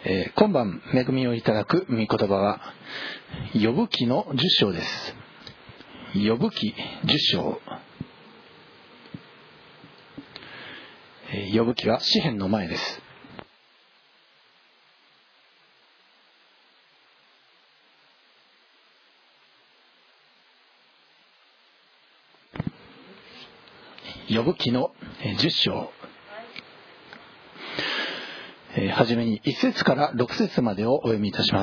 今晩恵みをいただく御言葉はヨブ記の10章です。ヨブ記10章。ヨブ記は詩篇の前です。ヨブ記の10章。はじめに1節から6節までをお読みいたします。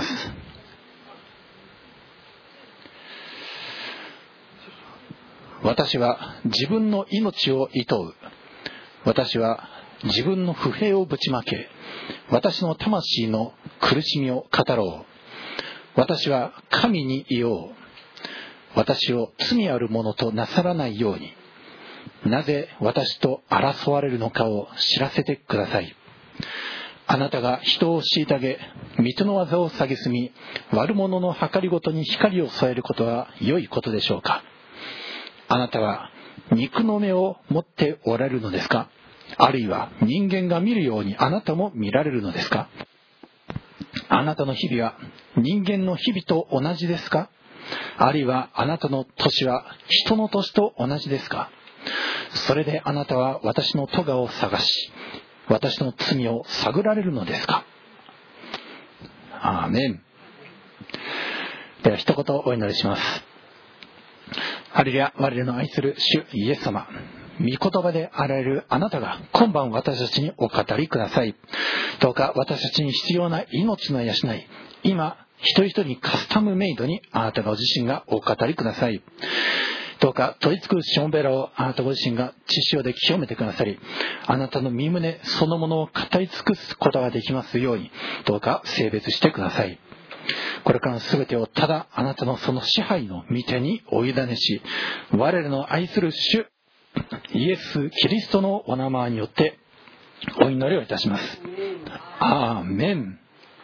私は自分の命を厭う。私は自分の不平をぶちまけ、私の魂の苦しみを語ろう。私は神に言おう。私を罪ある者となさらないように、なぜ私と争われるのかを知らせてください。あなたが人を虐げ、御手の技を蔑み、悪者の計りごとに光を添えることは良いことでしょうか。あなたは肉の目を持っておられるのですか。あるいは人間が見るようにあなたも見られるのですか。あなたの日々は人間の日々と同じですか。あるいはあなたの年は人の年と同じですか。それであなたは私の咎を探し、私の罪を探られるのですか。アーメン。では一言お祈りします。ハレルヤ、我らの愛する主イエス様、御言葉であられるあなたが今晩私たちにお語りください。どうか私たちに必要な命の養い、今一人一人にカスタムメイドにあなたご自身がお語りください。どうか取り付くしもべらをあなたご自身が血潮で清めてくださり、あなたの身胸そのものを語り尽くすことができますように、どうか聖別してください。これからの全てをただあなたのその支配の御手にお委ねし、我らの愛する主イエス・キリストのお名前によってお祈りをいたします。アーメン。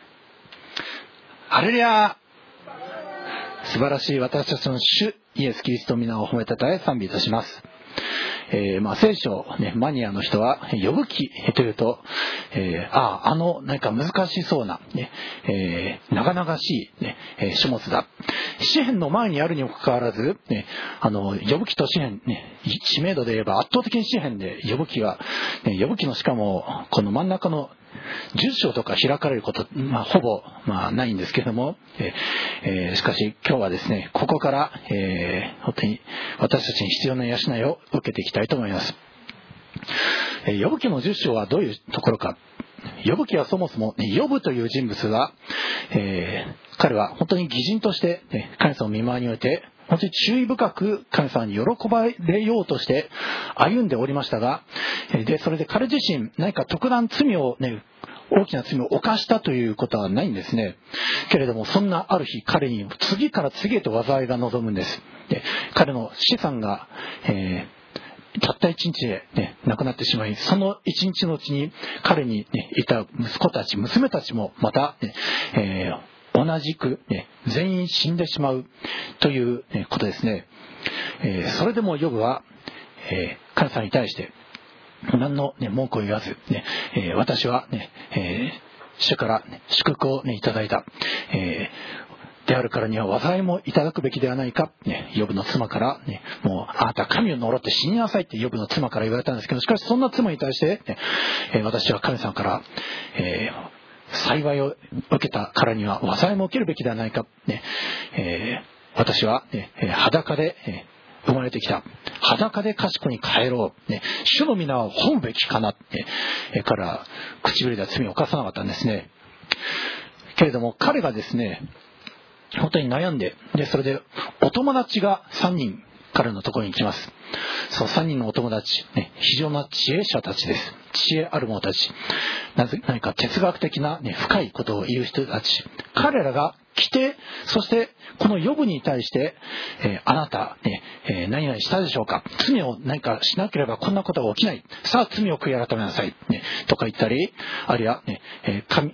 ハレルヤ。素晴らしい私たちの主イエス・キリストの皆を褒めたたえ賛美いたします。聖書、マニアの人はヨブ記というと、なんか難しそうな、長々しい、書物だ。詩篇の前にあるにもかかわらず、ヨブ記と詩篇、知名度で言えば圧倒的に詩篇でヨブ記は、ヨブ記のしかもこの真ん中の10章とか開かれること、ほぼ、ないんですけれども、しかし今日はですね、ここから、本当に私たちに必要な養いを受けていきたいと思います。ヨブ記の10章はどういうところか。ヨブ記はそもそも、ヨブという人物は、彼は本当に義人として、神様の御前において本当に注意深く神様に喜ばれようとして歩んでおりましたが、それで彼自身何か特段罪を大きな罪を犯したということはないんですね。けれどもそんなある日、彼に次から次へと災いが臨むんです。彼の資産が、たった一日で、亡くなってしまい、その一日のうちに彼に、いた息子たち娘たちもまた、同じく、全員死んでしまうという、ことですね。それでもヨブは、神様に対して何の、文句を言わず、私は、主から、祝福を、いただいた、であるからには災いもいただくべきではないか、ヨブの妻から、もうあなた神を呪って死になさいってヨブの妻から言われたんですけど、しかしそんな妻に対して、私は神様から、幸いを受けたからには災いも受けるべきではないか、私は、裸で、生まれてきた。裸で賢に帰ろう。主の皆を褒むべきかな。彼は唇では罪を犯さなかったんですね。けれども彼がですね、本当に悩んで、それでお友達が3人彼のところに来ます。その3人のお友達、非常な知恵者たちです。知恵ある者たち。何か哲学的な、深いことを言う人たち。彼らが来て、そしてこのヨブに対して、あなた、何々したでしょうか。罪を何かしなければこんなことが起きない。さあ罪を悔い改めなさい、とか言ったり、あるいは、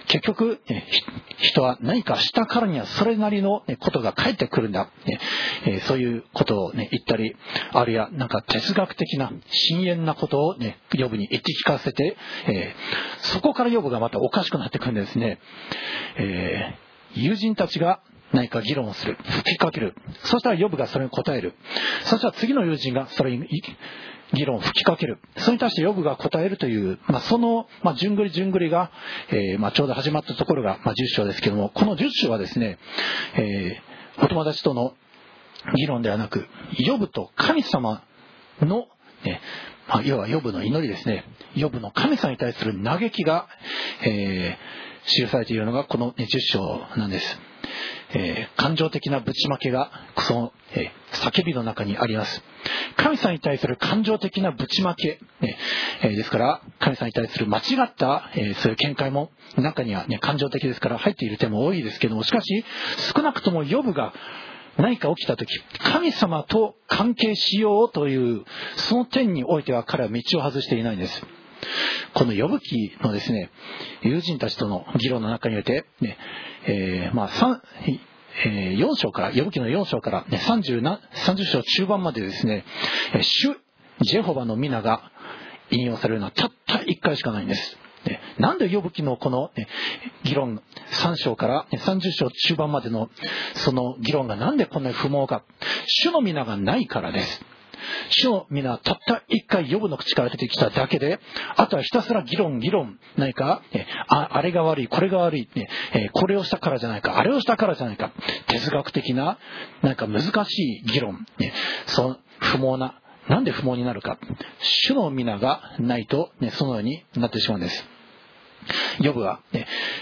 結局、人は何かしたからにはそれなりのことが返ってくるんだ、そういうことを、言ったり、あるいはなんか哲学的な深遠なことを、ヨブに言って聞かせて、そこからヨブがまたおかしくなってくるんですね。友人たちが何か議論をする、吹きかける。そしたらヨブがそれに答える。そしたら次の友人がそれに議論を吹きかける。それに対してヨブが答えるという、その、順繰り順繰りが、ちょうど始まったところが、10章ですけども、この10章はですね、お友達との議論ではなく、ヨブと神様の、要はヨブの祈りですね。ヨブの神様に対する嘆きが、記されているのがこの10章なんです。感情的なぶちまけがその、叫びの中にあります。神様に対する感情的なぶちまけ、ですから神様に対する間違った、そういう見解も中には、感情的ですから入っている点も多いですけども、しかし少なくともヨブが何か起きたとき、神様と関係しようというその点においては彼は道を外していないんです。このヨブ記のですね、友人たちとの議論の中において、4章から、ヨブ記の4章から、30章中盤までですね、主ジェホバの皆が引用されるのはたった1回しかないんです。なんでヨブ記のこの議論3章から30章中盤までのその議論がなんでこんなに不毛か。主の皆がないからです。主の皆はたった一回ヨブの口から出てきただけで、あとはひたすら議論、何かあれが悪い、これが悪い、これをしたからじゃないか、あれをしたからじゃないか、哲学的ななんか難しい議論、その不毛な、なんで不毛になるか、主の皆がないと、そのようになってしまうんです。ヨブは、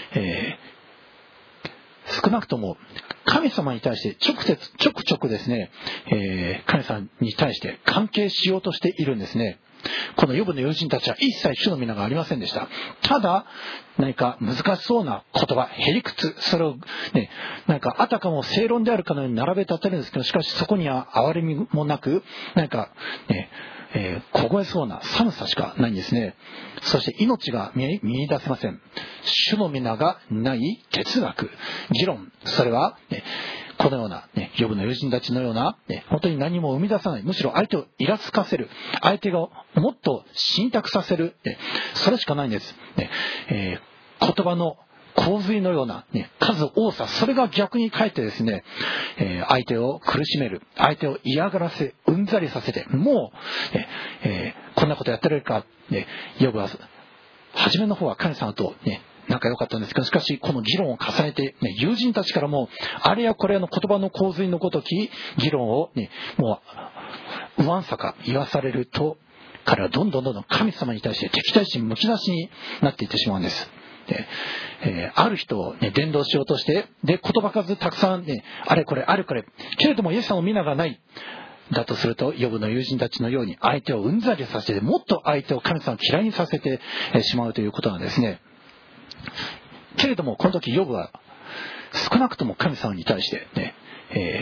少なくとも神様に対してちょくちょくですね、神様に対して関係しようとしているんですね。このヨブの友人たちは一切主の皆がありませんでした。ただ何か難しそうな言葉、へりくつ、それをなんかあたかも正論であるかのように並べ立てるんですけど、しかしそこには哀れみもなく、なんか凍えそうな寒さしかないんですね。そして命が見出せません。主の皆がない哲学、議論、それは、このような、ヨブの友人たちのような、本当に何も生み出さない、むしろ相手をイラつかせる、相手がもっと信託させる、それしかないんです。言葉の洪水のような、数多さ、それが逆にかえってですね、相手を苦しめる、相手を嫌がらせ、うんざりさせて、もう、こんなことやってられるか、ヨブは初めの方は神様と仲良かったんですけど、しかしこの議論を重ねて、友人たちからもあれやこれやの言葉の洪水のごとき議論を、もううわんさか言わされると、彼はどんどん神様に対して敵対心むき出しになっていってしまうんです。ある人を、伝道しようとして、で言葉数たくさん、あれこれけれどもイエス様の皆がないだとすると、ヨブの友人たちのように相手をうんざりさせて、もっと相手を神様を嫌いにさせてしまうということなんですね。けれどもこの時ヨブは少なくとも神様に対して、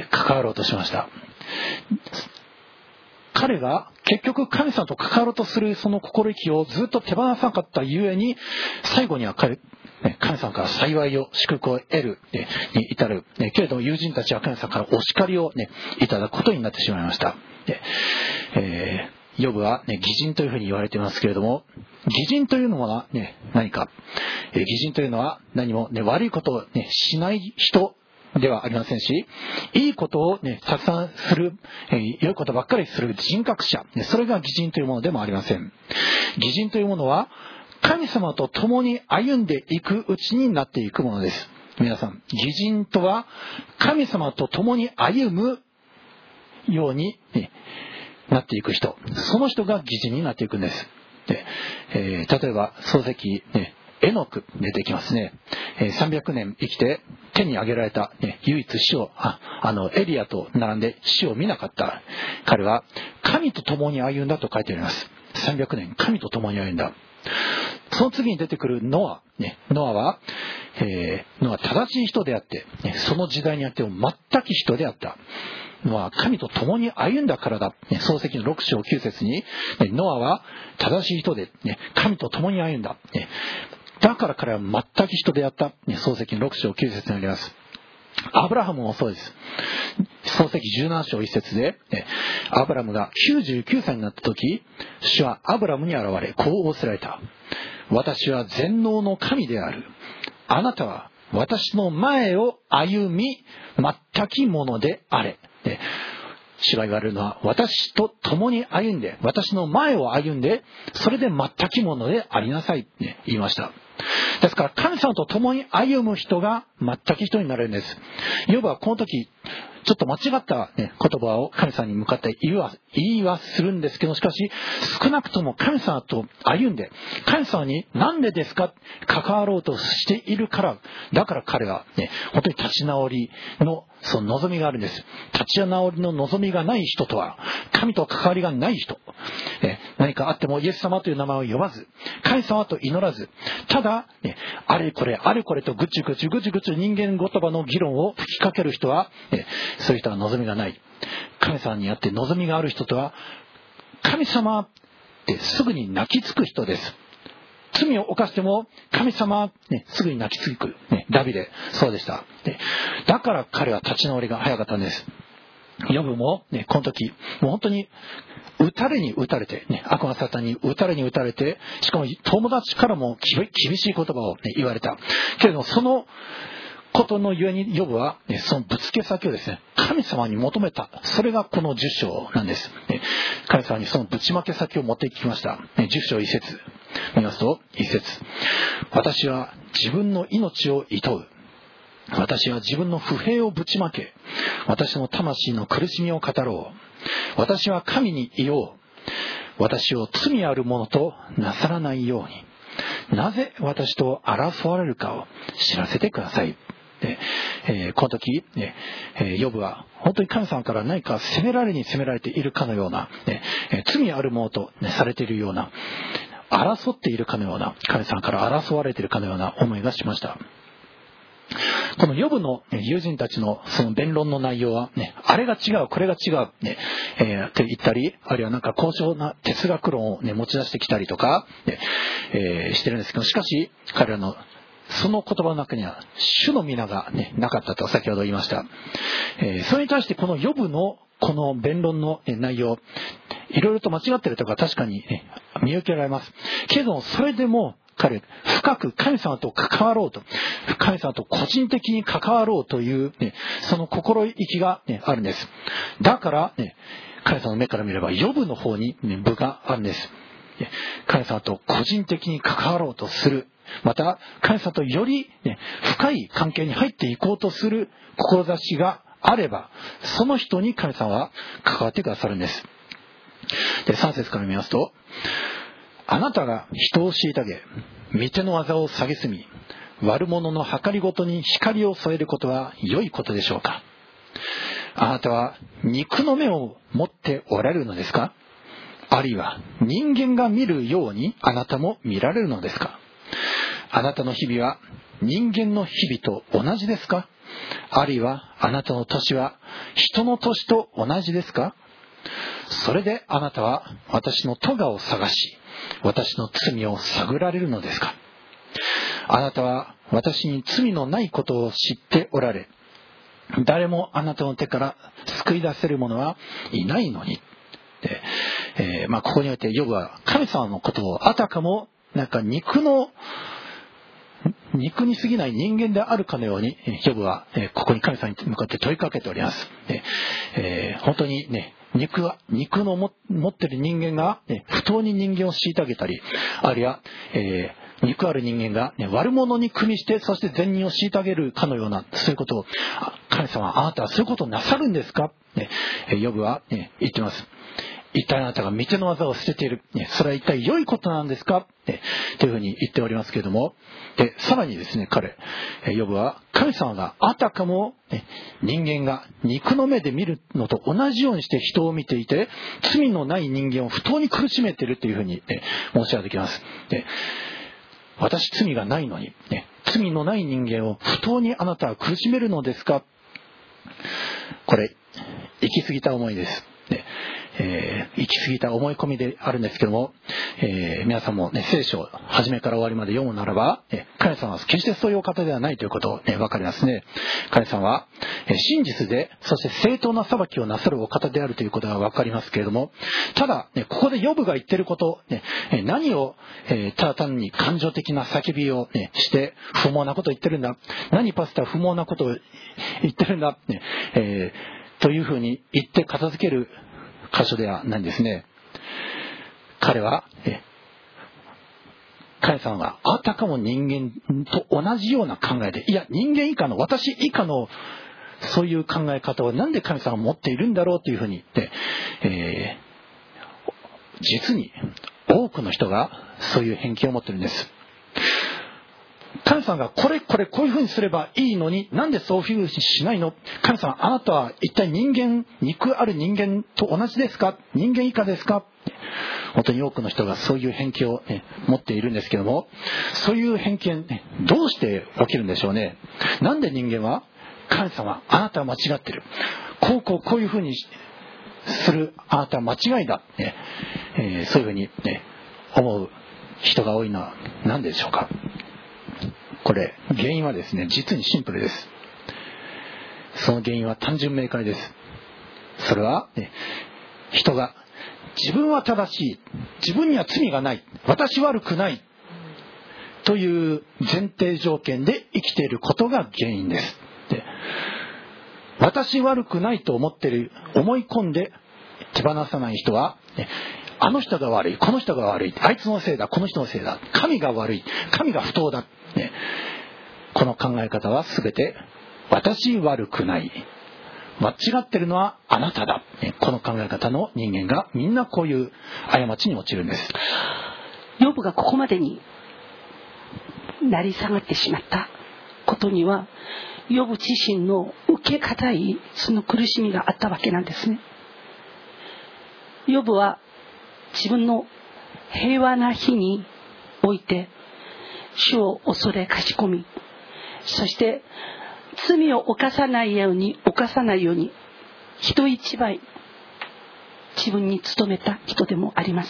関わろうとしました。彼が結局神様と関わろうとするその心意気をずっと手放さなかったゆえに、最後には神様から幸いを祝福を得るに至る。けれども友人たちは神様からお叱りをいただくことになってしまいました。ヨブは義人というふうに言われていますけれども、義人というのは何か、義人というのは何も悪いことをしない人ではありませんし、いいことをたくさんする、良いことばっかりする人格者、それが義人というものでもありません。義人というものは神様と共に歩んでいくうちになっていくものです。皆さん、義人とは神様と共に歩むようになっていく人、その人が義人になっていくんです。例えば創世記エノク出てきますね。300年生きて天に上げられた、唯一死をエリアと並んで死を見なかった彼は神と共に歩んだと書いてあります。300年神と共に歩んだ。その次に出てくるノア、ノアは正しい人であって、その時代にあっても全く人であったノアは神と共に歩んだからだ。創世記の6章9節にノアは正しい人で、神と共に歩んだ。 だから彼は全く人であった。創世記6章9節にあります。アブラハムもそうです。創世記17章1節で、アブラムが99歳になった時、主はアブラムに現れ、こう仰せられた。私は全能の神である。あなたは私の前を歩み、全きものであれ。主が言われるのは、私と共に歩んで、私の前を歩んで、それで全きものでありなさいって言いました。ですから神様と共に歩む人が全き人になれるんです。ヨブはこの時ちょっと間違った、言葉を神様に向かって言いはするんですけど、しかし少なくとも神様と歩んで、神様になんでですか関わろうとしているから、だから彼は、本当に立ち直りのその望みがあるんです。立ち直りの望みがない人とは、神と関わりがない人、何かあってもイエス様という名前を呼ばず、神様と祈らず、ただ、あれこれとぐちぐち人間言葉の議論を吹きかける人は、そういう人は望みがない。神様にあって望みがある人とは、神様ってすぐに泣きつく人です。罪を犯しても神様、すぐに泣きつく、ダビデそうでした。だから彼は立ち直りが早かったんです。ヨブも、この時もう本当に撃たれに撃たれて、悪魔サタンに撃たれに撃たれて、しかも友達からも厳しい言葉を、言われたけれども、そのことのゆえにヨブは、そのぶつけ先をですね、神様に求めた。それがこの10章なんです。神様にそのぶちまけ先を持っていきました。10章1節見ますと、1節、私は自分の命を厭う。私は自分の不平をぶちまけ、私の魂の苦しみを語ろう。私は神に言おう。私を罪あるものとなさらないように、なぜ私と争われるかを知らせてください。この時、ヨブは本当に神様から何か責められているかのような、罪あるものと、されているような、争っているかのような、神様から争われているかのような思いがしました。このヨブの友人たちのその弁論の内容は、あれが違うこれが違う、って言ったり、あるいはなんか高尚な哲学論を、持ち出してきたりとか、してるんですけど、しかし彼らのその言葉の中には主の皆が、なかったと先ほど言いました。それに対してこのヨブのこの弁論の内容、いろいろと間違っているとか確かに、見受けられますけど、それでも彼深く神様と関わろうと、神様と個人的に関わろうという、その心意気が、あるんです。だから、神様の目から見ればヨブの方に、分があるんです。神様と個人的に関わろうとする、また神様とより、深い関係に入っていこうとする志があれば、その人に神様は関わってくださるんです。で、3節から見ますと、あなたが人を虐げ、御手の技を蔑み、悪者の計りごとに光を添えることは良いことでしょうか。あなたは肉の目を持っておられるのですか。あるいは人間が見るようにあなたも見られるのですか。あなたの日々は人間の日々と同じですか。あるいはあなたの年は人の年と同じですか。それであなたは私の咎を探し、私の罪を探られるのですか。あなたは私に罪のないことを知っておられ、誰もあなたの手から救い出せる者はいないのに。ここにおいてヨブは神様のことをあたかもなんか肉に過ぎない人間であるかのように、ヨブはここに神様に向かって問いかけております。本当に肉の持っている人間が、不当に人間を虐げたり、あるいは、肉ある人間が、悪者に組みして、そして善人を虐げるかのような、そういうことを、神様、あなたはそういうことをなさるんですか。ヨブは、言っています。一体あなたが御手の技を捨てている、それは一体良いことなんですか、というふうに言っておりますけれども、さらにですね、ヨブは神様があたかも、人間が肉の目で見るのと同じようにして人を見ていて、罪のない人間を不当に苦しめているというふうに、申し上げてきます。私罪がないのに、罪のない人間を不当にあなたは苦しめるのですか。これ行き過ぎた思いです。 行き過ぎた思い込みであるんですけども、皆さんもね、聖書を初めから終わりまで読むならば、神様は決してそういうお方ではないということをね、分かりますね。神様は真実で、そして正当な裁きをなさるお方であるということが分かりますけれども、ただ、ね、ここでヨブが言ってること、ね、何を、ただ単に感情的な叫びを、ね、して不毛なことを言ってるんだ、何パスタは不毛なことを言ってるんだ、ね、というふうに言って片付ける箇所ではないんですね。彼は神様があたかも人間と同じような考えで、いや人間以下の、私以下のそういう考え方をなんで神様が持っているんだろうというふうに言って、実に多くの人がそういう偏見を持っているんです。神様がこういうふうにすればいいのに、なんでそういうふうにしないの？神様、あなたは一体肉ある人間と同じですか？人間以下ですか？本当に多くの人がそういう偏見を、ね、持っているんですけども、そういう偏見、ね、どうして起きるんでしょうね。なんで人間は、神様、あなたは間違ってる。こういうふうにするあなたは間違いだ。ね、そういうふうに、ね、思う人が多いのは何でしょうか。これ原因はですね、実にシンプルです。その原因は単純明快です。それは、ね、人が自分は正しい、自分には罪がない、私悪くないという前提条件で生きていることが原因です。で、私悪くないと思い込んで手放さない人は、ね、あの人が悪い、この人が悪い、あいつのせいだ、この人のせいだ、神が悪い、神が不当だ、ね、この考え方は全て私悪くない、間違ってるのはあなただ、ね、この考え方の人間がみんなこういう過ちに陥るんです。 ヨブがここまでに成り下がってしまったことには、ヨブ自身の受け堅いその苦しみがあったわけなんですね。ヨブは自分の平和な日において主を恐れかしこみ、そして罪を犯さないように人一倍自分に努めた人でもあります。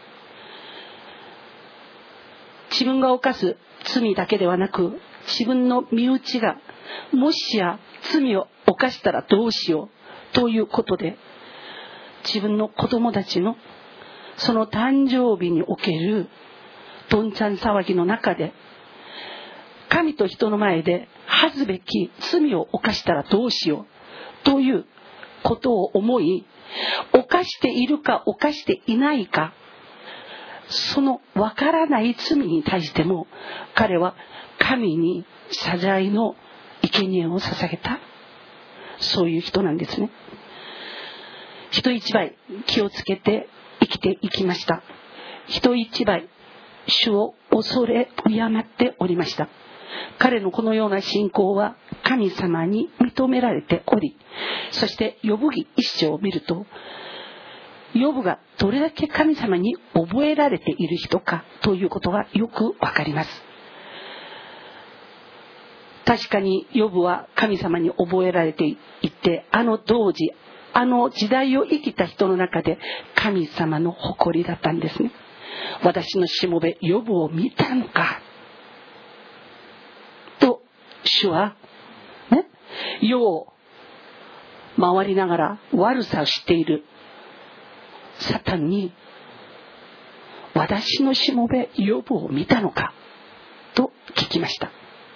自分が犯す罪だけではなく、自分の身内がもしや罪を犯したらどうしようということで、自分の子供たちのその誕生日におけるどんちゃん騒ぎの中で、神と人の前で恥ずべき罪を犯したらどうしようということを思い、犯しているか犯していないか、そのわからない罪に対しても彼は神に謝罪の生贄を捧げた、そういう人なんですね。人一倍気をつけて生きていきました。人一倍主を恐れ敬っておりました。彼のこのような信仰は神様に認められており、そしてヨブ記一章を見ると、ヨブがどれだけ神様に覚えられている人かということがよくわかります。確かにヨブは神様に覚えられていて、当時時代を生きた人の中で神様の誇りだったんですね。私のしもべヨブを見たのかと主はね、世を回りながら悪さをしているサタンに、私のしもべヨブを見たのかと聞きました。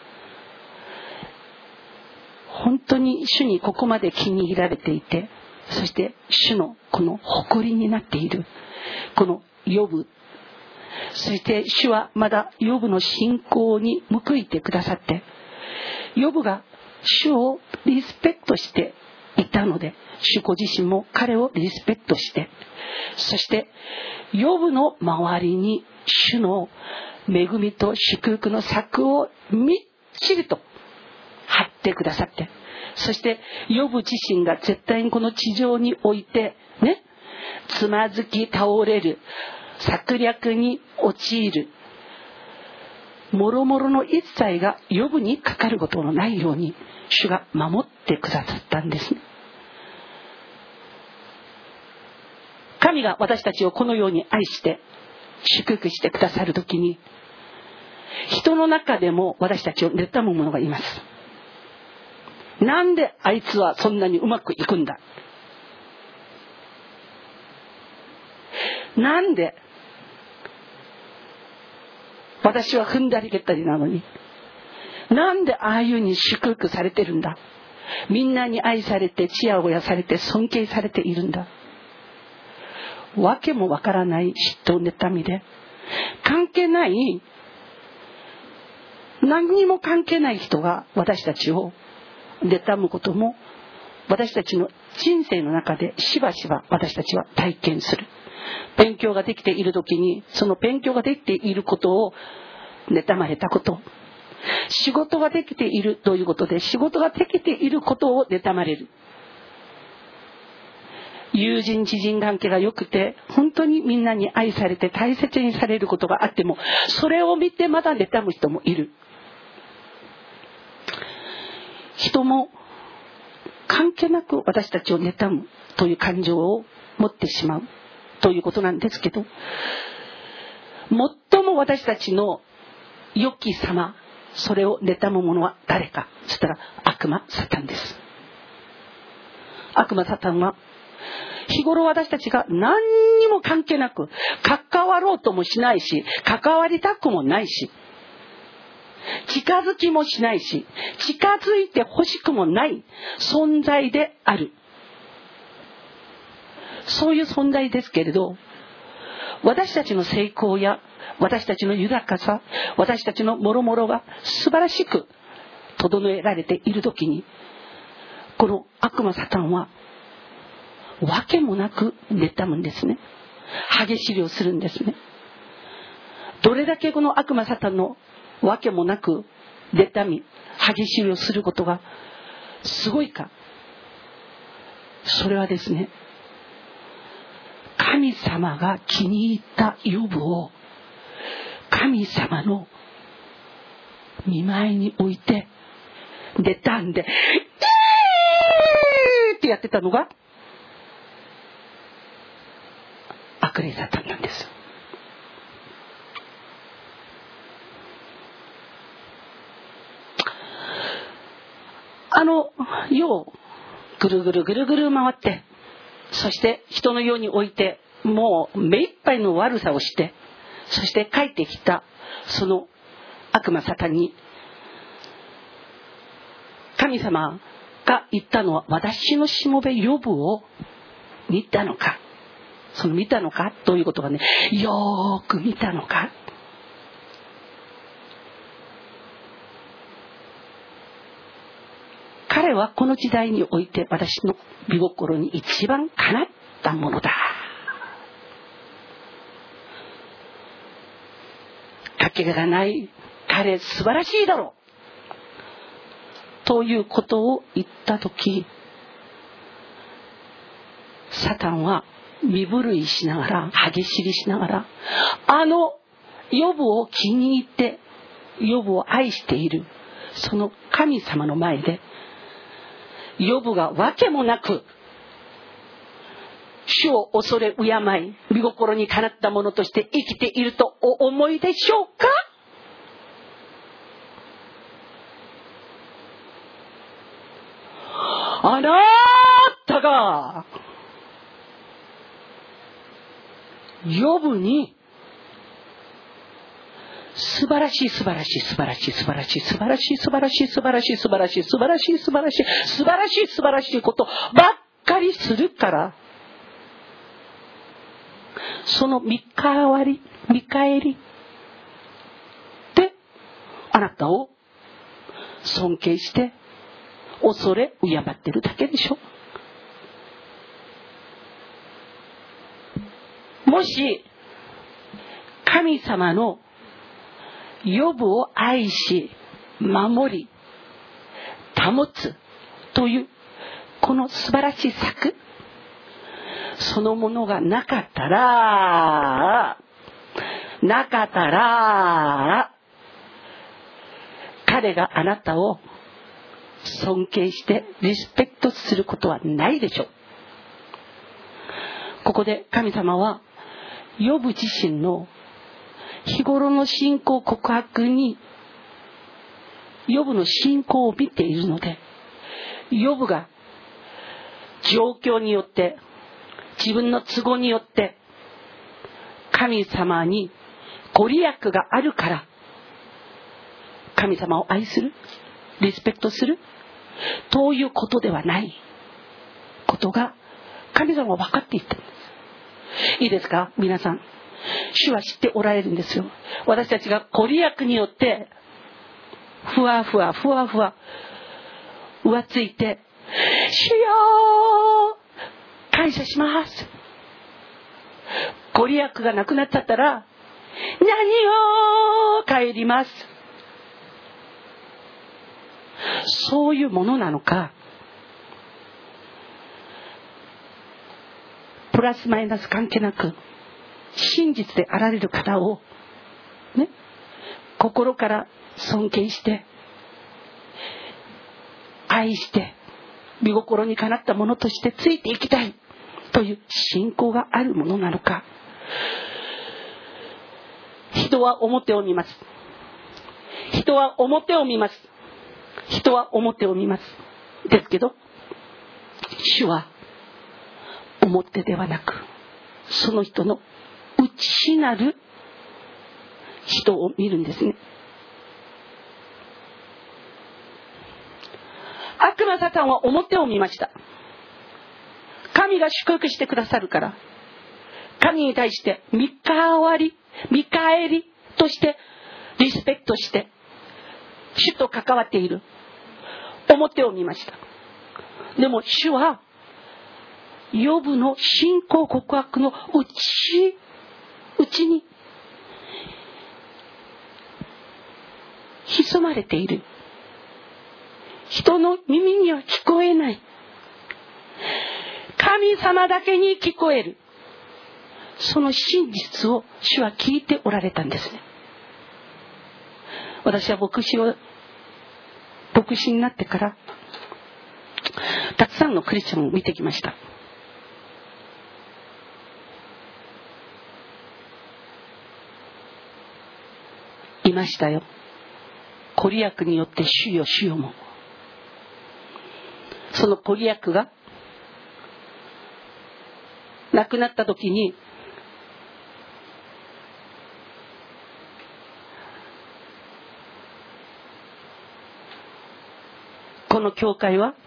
本当に主にここまで気に入られていて、そして主のこの誇りになっているこのヨブ、そして主はまだヨブの信仰に報いてくださって、ヨブが主をリスペクトしていたので、主ご自身も彼をリスペクトして、そしてヨブの周りに主の恵みと祝福の柵をみっちりと張ってくださって、そしてヨブ自身が絶対にこの地上においてね、つまずき倒れる、策略に陥る、もろもろの一切がヨブにかかることのないように主が守ってくださったんですね。 神が私たちをこのように愛して祝福してくださるときに、人の中でも私たちを妬む者がいます。なんであいつはそんなにうまくいくんだ、なんで私は踏んだり蹴ったりなのに、なんでああいうに祝福されてるんだ、みんなに愛されてちやほやされて尊敬されているんだ。わけもわからない嫉妬妬みで、関係ない、何にも関係ない人が私たちを妬むことも私たちの人生の中でしばしば私たちは体験する。勉強ができている時に、その勉強ができていることを妬まれたこと、仕事ができているということで仕事ができていることを妬まれる。友人知人関係が良くて本当にみんなに愛されて大切にされることがあっても、それを見てまだ妬む人もいる。人も関係なく私たちを妬むという感情を持ってしまうということなんですけど、最も私たちの良き様、それを妬む者は誰か、そしたら悪魔サタンです。悪魔サタンは日頃私たちが何にも関係なく関わろうともしないし、関わりたくもないし、近づきもしないし、近づいてほしくもない存在である。そういう存在ですけれど、私たちの成功や私たちの豊かさ、私たちのもろもろが素晴らしく整えられているときに、この悪魔サタンはわけもなく妬むんですね。歯ぎしりをするんですね。どれだけこの悪魔サタンのわけもなく妬み歯ぎしりをすることがすごいか、それはですね、神様が気に入ったヨブを神様の見舞いに置いて妬んでってやってたのが悪霊サタンなんです。世をぐるぐるぐるぐる回って、そして人の世に置いてもう目いっぱいの悪さをして、そして帰ってきたその悪魔サタンに神様が言ったのは、私のしもべヨブを見たのか、その見たのかということがね、よーく見たのか。彼はこの時代において私の御心に一番かなったものだ。かけがない彼素晴らしいだろうということを言ったとき、サタンは身震いしながら、歯ぎしりしながら、ヨブを気に入ってヨブを愛しているその神様の前で、ヨブがわけもなく主を恐れ敬い御心にかなったものとして生きているとお思いでしょうか。あなたがヨブに素晴らしい素晴らしい素晴らしい素晴らしい素晴らしい素晴らしい素晴らしい素晴らしい素晴らしい素晴らしい素晴らしい素晴らしいことばっかりするから、その見返りであなたを尊敬して恐れ敬ってるだけでしょ。もし神様のヨブを愛し守り保つというこの素晴らしい策そのものがなかったら彼があなたを尊敬してリスペクトすることはないでしょう。 ここで神様はヨブ自身の日頃の信仰告白にヨブの信仰を見ているので、ヨブが状況によって自分の都合によって神様にご利益があるから神様を愛する、リスペクトするということではないことが神様は分かっていたんです。いいですか皆さん、主は知っておられるんですよ。私たちがご利益によってふわふわ浮ついて、主よー感謝します、ご利益がなくなっちゃったら何を帰ります、そういうものなのか、プラスマイナス関係なく真実であられる方をね、心から尊敬して愛して御心にかなったものとしてついていきたいという信仰があるものなのか。人は表を見ます。人は表を見ます。人は表を見ます。ですけど、主は表ではなく、その人の内なる人を見るんですね。悪魔サタンは表を見ました。神が祝福してくださるから、神に対して見返りとしてリスペクトして主と関わっている表を見ました。でも主はヨブの信仰告白の内に潜まれている、人の耳には聞こえない、神様だけに聞こえる、その真実を主は聞いておられたんですね。私は牧師になってからたくさんのクリスチャンを見てきました。いましたよ。ご利益によって主よ主よも、そのご利益がなくなった時に、この教会は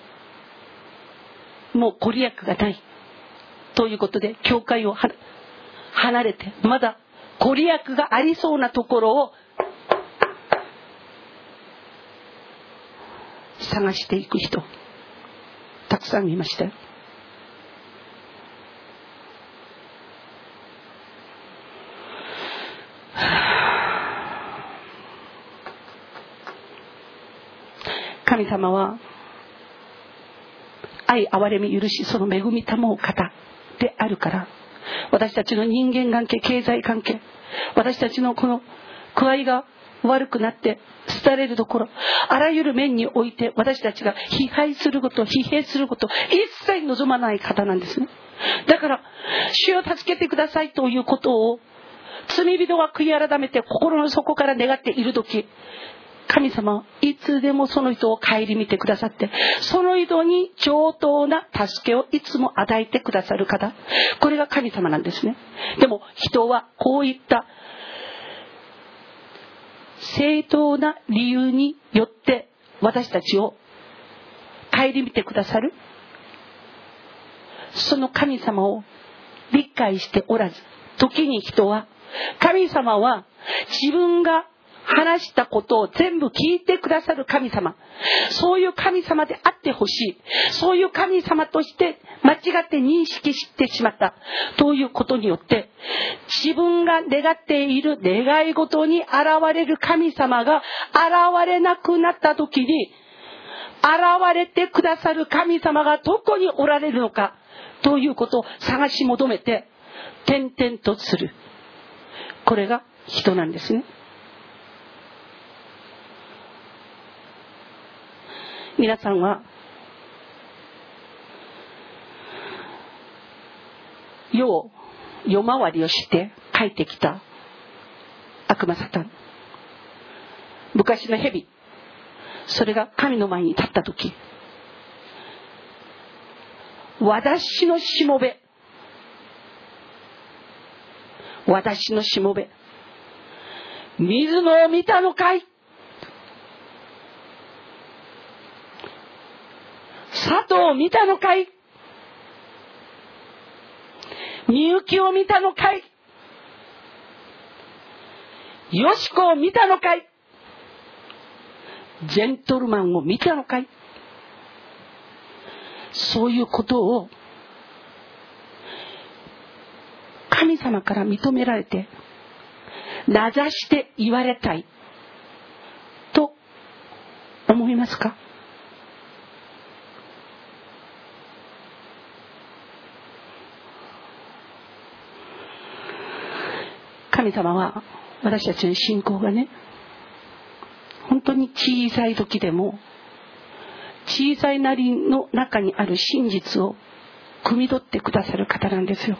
もうご利益がないということで教会を離れて、まだご利益がありそうなところを探していく人たくさんいましたよ。神様は愛、憐れみ、許し、その恵みたもう方であるから、私たちの人間関係、経済関係、私たちのこの具合が悪くなって廃れるところ、あらゆる面において私たちが疲弊すること、一切望まない方なんですね。だから主を助けてくださいということを罪人が悔い改めて心の底から願っているとき、神様はいつでもその人を顧みてくださって、その人に上等な助けをいつも与えてくださる方、これが神様なんですね。でも人はこういった正当な理由によって私たちを顧みてくださるその神様を理解しておらず、時に人は神様は自分が話したことを全部聞いてくださる神様、そういう神様であってほしい、そういう神様として間違って認識してしまったということによって、自分が願っている願い事に現れる神様が現れなくなった時に、現れてくださる神様がどこにおられるのかということを探し求めて転々とする、これが人なんですね。皆さんは世を夜回りをして帰ってきた悪魔サタン、昔の蛇、それが神の前に立ったとき、私のしもべ、私のしもべ、水野を見たのかい、佐藤を見たのかい、みゆきを見たのかい、よしこを見たのかい、ジェントルマンを見たのかい。そういうことを神様から認められて名指して言われたいと思いますか？神様は私たちの信仰がね、本当に小さい時でも小さいなりの中にある真実を汲み取ってくださる方なんですよ。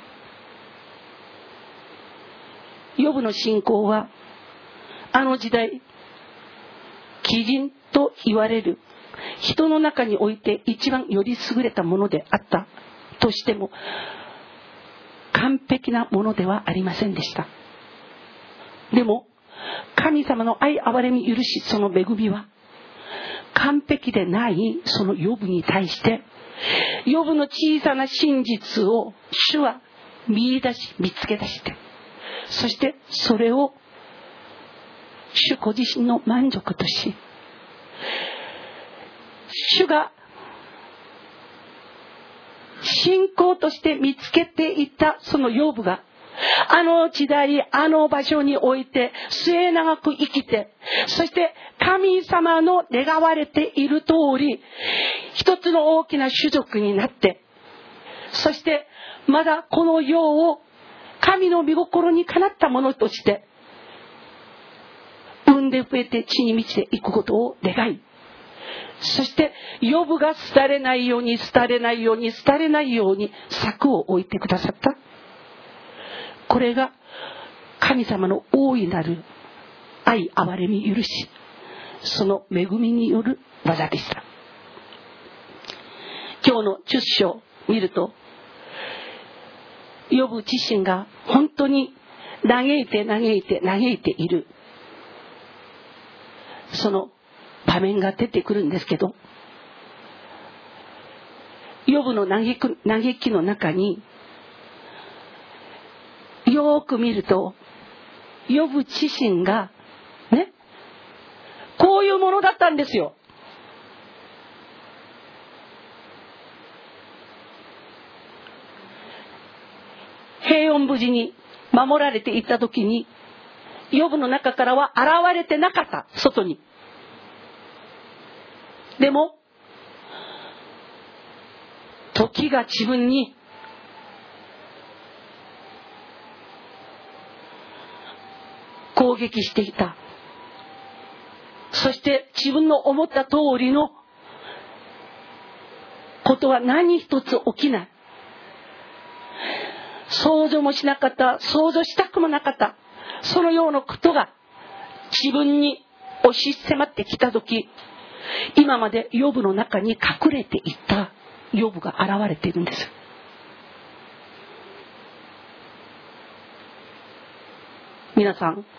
ヨブの信仰はあの時代奇人と言われる人の中において一番より優れたものであったとしても完璧なものではありませんでした。でも神様の愛憐れみ許し、その恵みは完璧でないそのヨブに対して、ヨブの小さな真実を主は見つけ出して、そしてそれを主ご自身の満足とし、主が信仰として見つけていたそのヨブがあの時代あの場所において末永く生きて、そして神様の願われている通り一つの大きな種族になって、そしてまだこの世を神の御心にかなったものとして産んで増えて地に満ちていくことを願い、そしてヨブが廃れないように廃れないように廃れないように策を置いてくださった。これが神様の大いなる愛憐れみ許し、その恵みによる技でした。今日の10章を見ると、ヨブ自身が本当に嘆いているその場面が出てくるんですけど、ヨブの嘆きの中によく見ると、ヨブ自身がね、こういうものだったんですよ。平穏無事に守られていった時に、ヨブの中からは現れてなかった、外に。でも時が自分に攻撃していた。そして自分の思った通りのことは何一つ起きない。想像もしなかった、想像したくもなかった、そのようなことが自分に押し迫ってきたとき、今までヨブの中に隠れていたヨブが現れているんです。皆さん、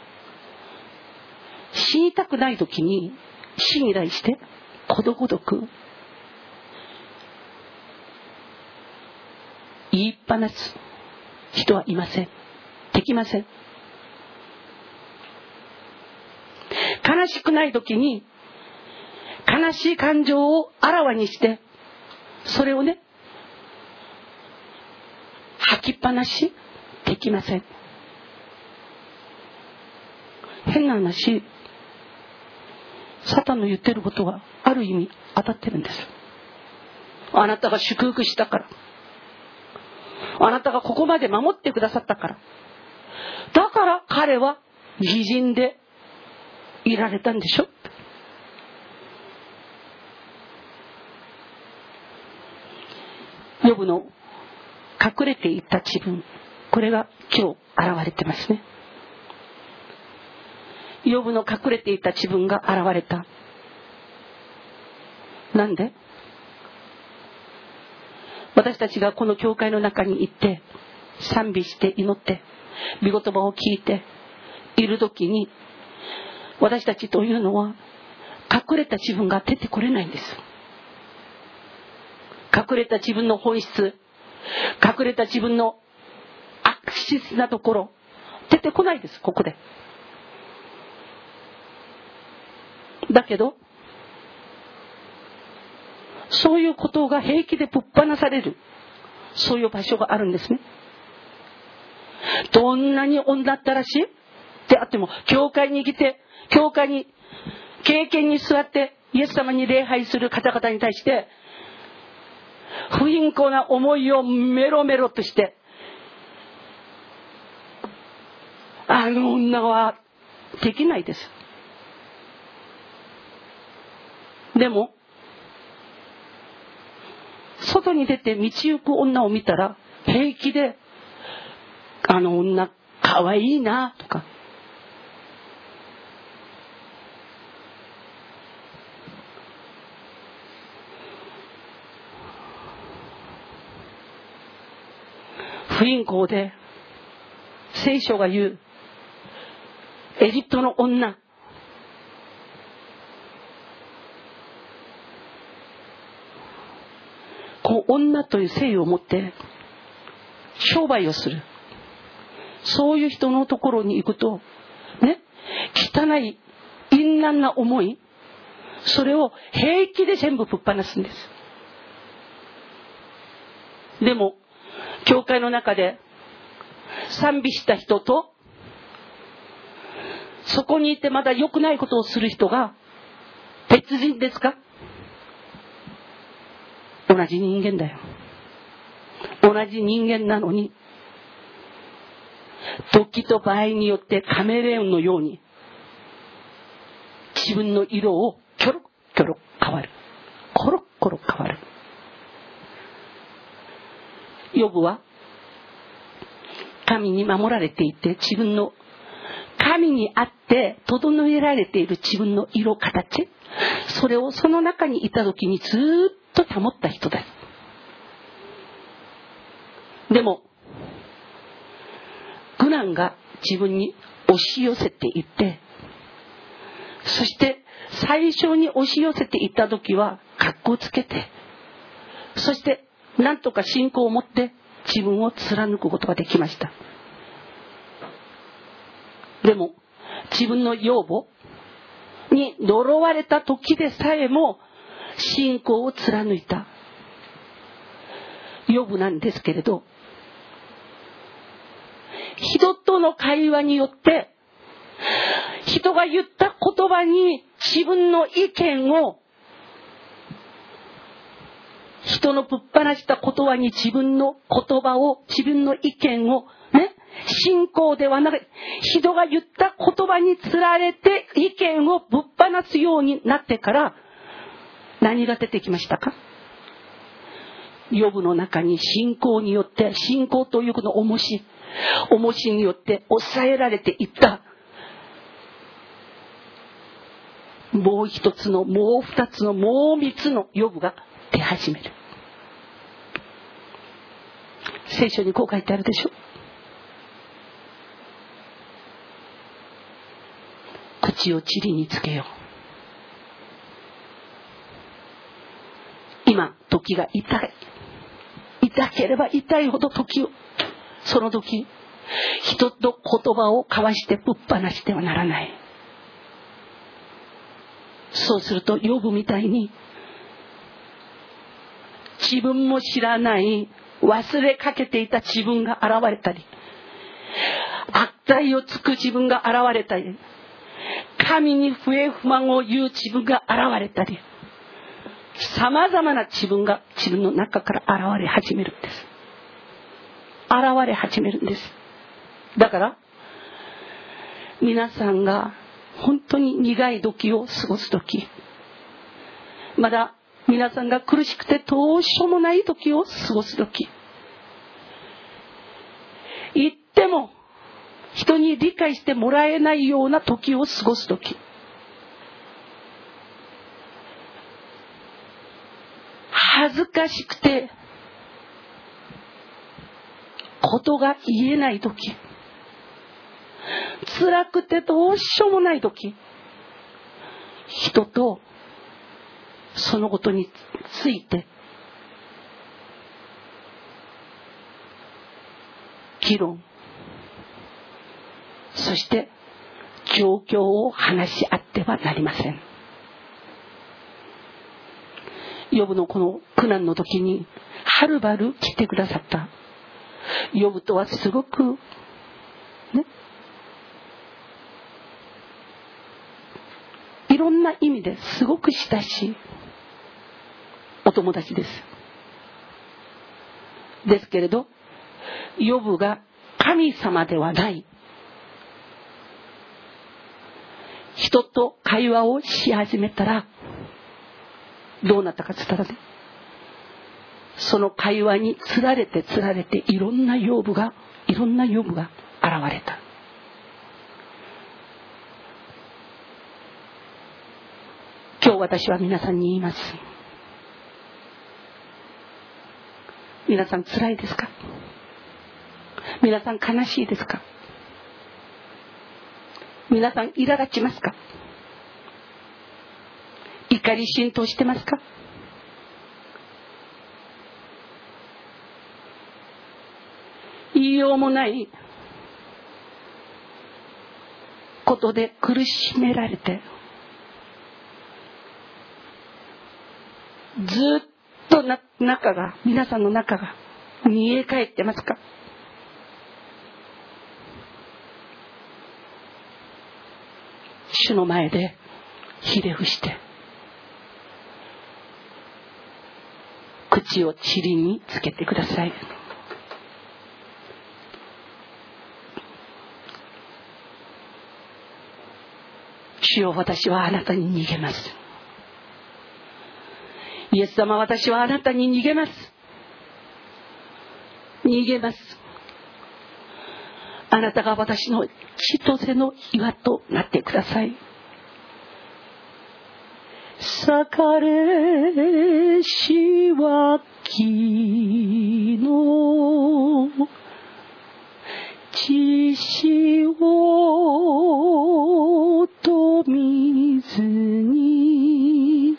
死にたくないときに死に対してことごとく言いっぱなす人はいません。できません。悲しくないときに悲しい感情をあらわにして、それをね、吐きっぱなしできません。変な話、サタンの言ってることはある意味当たってるんです。あなたが祝福したから、あなたがここまで守ってくださったから、だから彼は義人でいられたんでしょ。ヨブの隠れていた自分、これが今日現れてますね。ヨブの隠れていた自分が現れた。なんで？私たちがこの教会の中に行って賛美して祈って御言葉を聞いている時に、私たちというのは隠れた自分が出てこれないんです。隠れた自分の本質、隠れた自分の悪質なところ出てこないです。ここでだけど、そういうことが平気でぶっ放される、そういう場所があるんですね。どんなに女ったらしいであっても、教会に来て、教会に経験に座ってイエス様に礼拝する方々に対して不貧困な思いをメロメロとして、あの女はできないです。でも外に出て道行く女を見たら平気で、あの女かわいいなとか、不貧困で聖書が言うエジプトの女、こう女という性を持って商売をする、そういう人のところに行くとね、汚い淫乱な思い、それを平気で全部ぶっ放すんです。でも教会の中で賛美した人と、そこにいてまだ良くないことをする人が別人ですか？同じ人間だよ。同じ人間なのに、時と場合によってカメレオンのように自分の色をキョロキョロ変わる、コロコロ変わる。ヨブは神に守られていて、自分の神にあって整えられている自分の色形、それをその中にいた時にずっと保った人です。でも苦難が自分に押し寄せていって、そして最初に押し寄せていった時は格好つけて、そしてなんとか信仰を持って自分を貫くことができました。でも自分の養母に呪われた時でさえも信仰を貫いたヨブなんですけれど、人との会話によって人が言った言葉に自分の意見を、人のぶっ放した言葉に自分の言葉を、自分の意見をね、信仰ではなく人が言った言葉につられて意見をぶっ放すようになってから何が出てきましたか？ヨブの中に信仰によって、信仰というこの重しによって抑えられていったもう一つの、もう二つの、もう三つのヨブが出始める。聖書にこう書いてあるでしょ。口を塵につけよう。今時が痛い、痛ければ痛いほど時を、その時人と言葉を交わしてぶっ放してはならない。そうするとヨブみたいに自分も知らない忘れかけていた自分が現れたり、悪態をつく自分が現れたり、神に不平不満を言う自分が現れたり、様々な自分が自分の中から現れ始めるんです。現れ始めるんです。だから皆さんが本当に苦い時を過ごす時、まだ皆さんが苦しくてどうしようもない時を過ごす時、 言っても人に理解してもらえないような時を過ごす時、恥ずかしくてことが言えない時、辛くてどうしようもない時、人とそのことについて議論、そして状況を話し合ってはなりません。ヨブのこの苦難の時にはるばる来てくださったヨブとはすごくね、いろんな意味ですごく親しいお友達です。ですけれど、ヨブが神様ではない人と会話をし始めたらどうなったかって言ったらね、その会話につられていろんなヨブが現れた。今日私は皆さんに言います。皆さん辛いですか？皆さん悲しいですか？皆さん苛立ちますか？怒り浸透してますか？言いようもないことで苦しめられて、ずっと皆さんの中が煮え返ってますか？主の前でひれ伏して口を塵につけてください。主よ、私はあなたに逃げます。イエス様、私はあなたに逃げます。逃げます。あなたが私の千歳の岩となってください。裂かれし脇の血潮と水に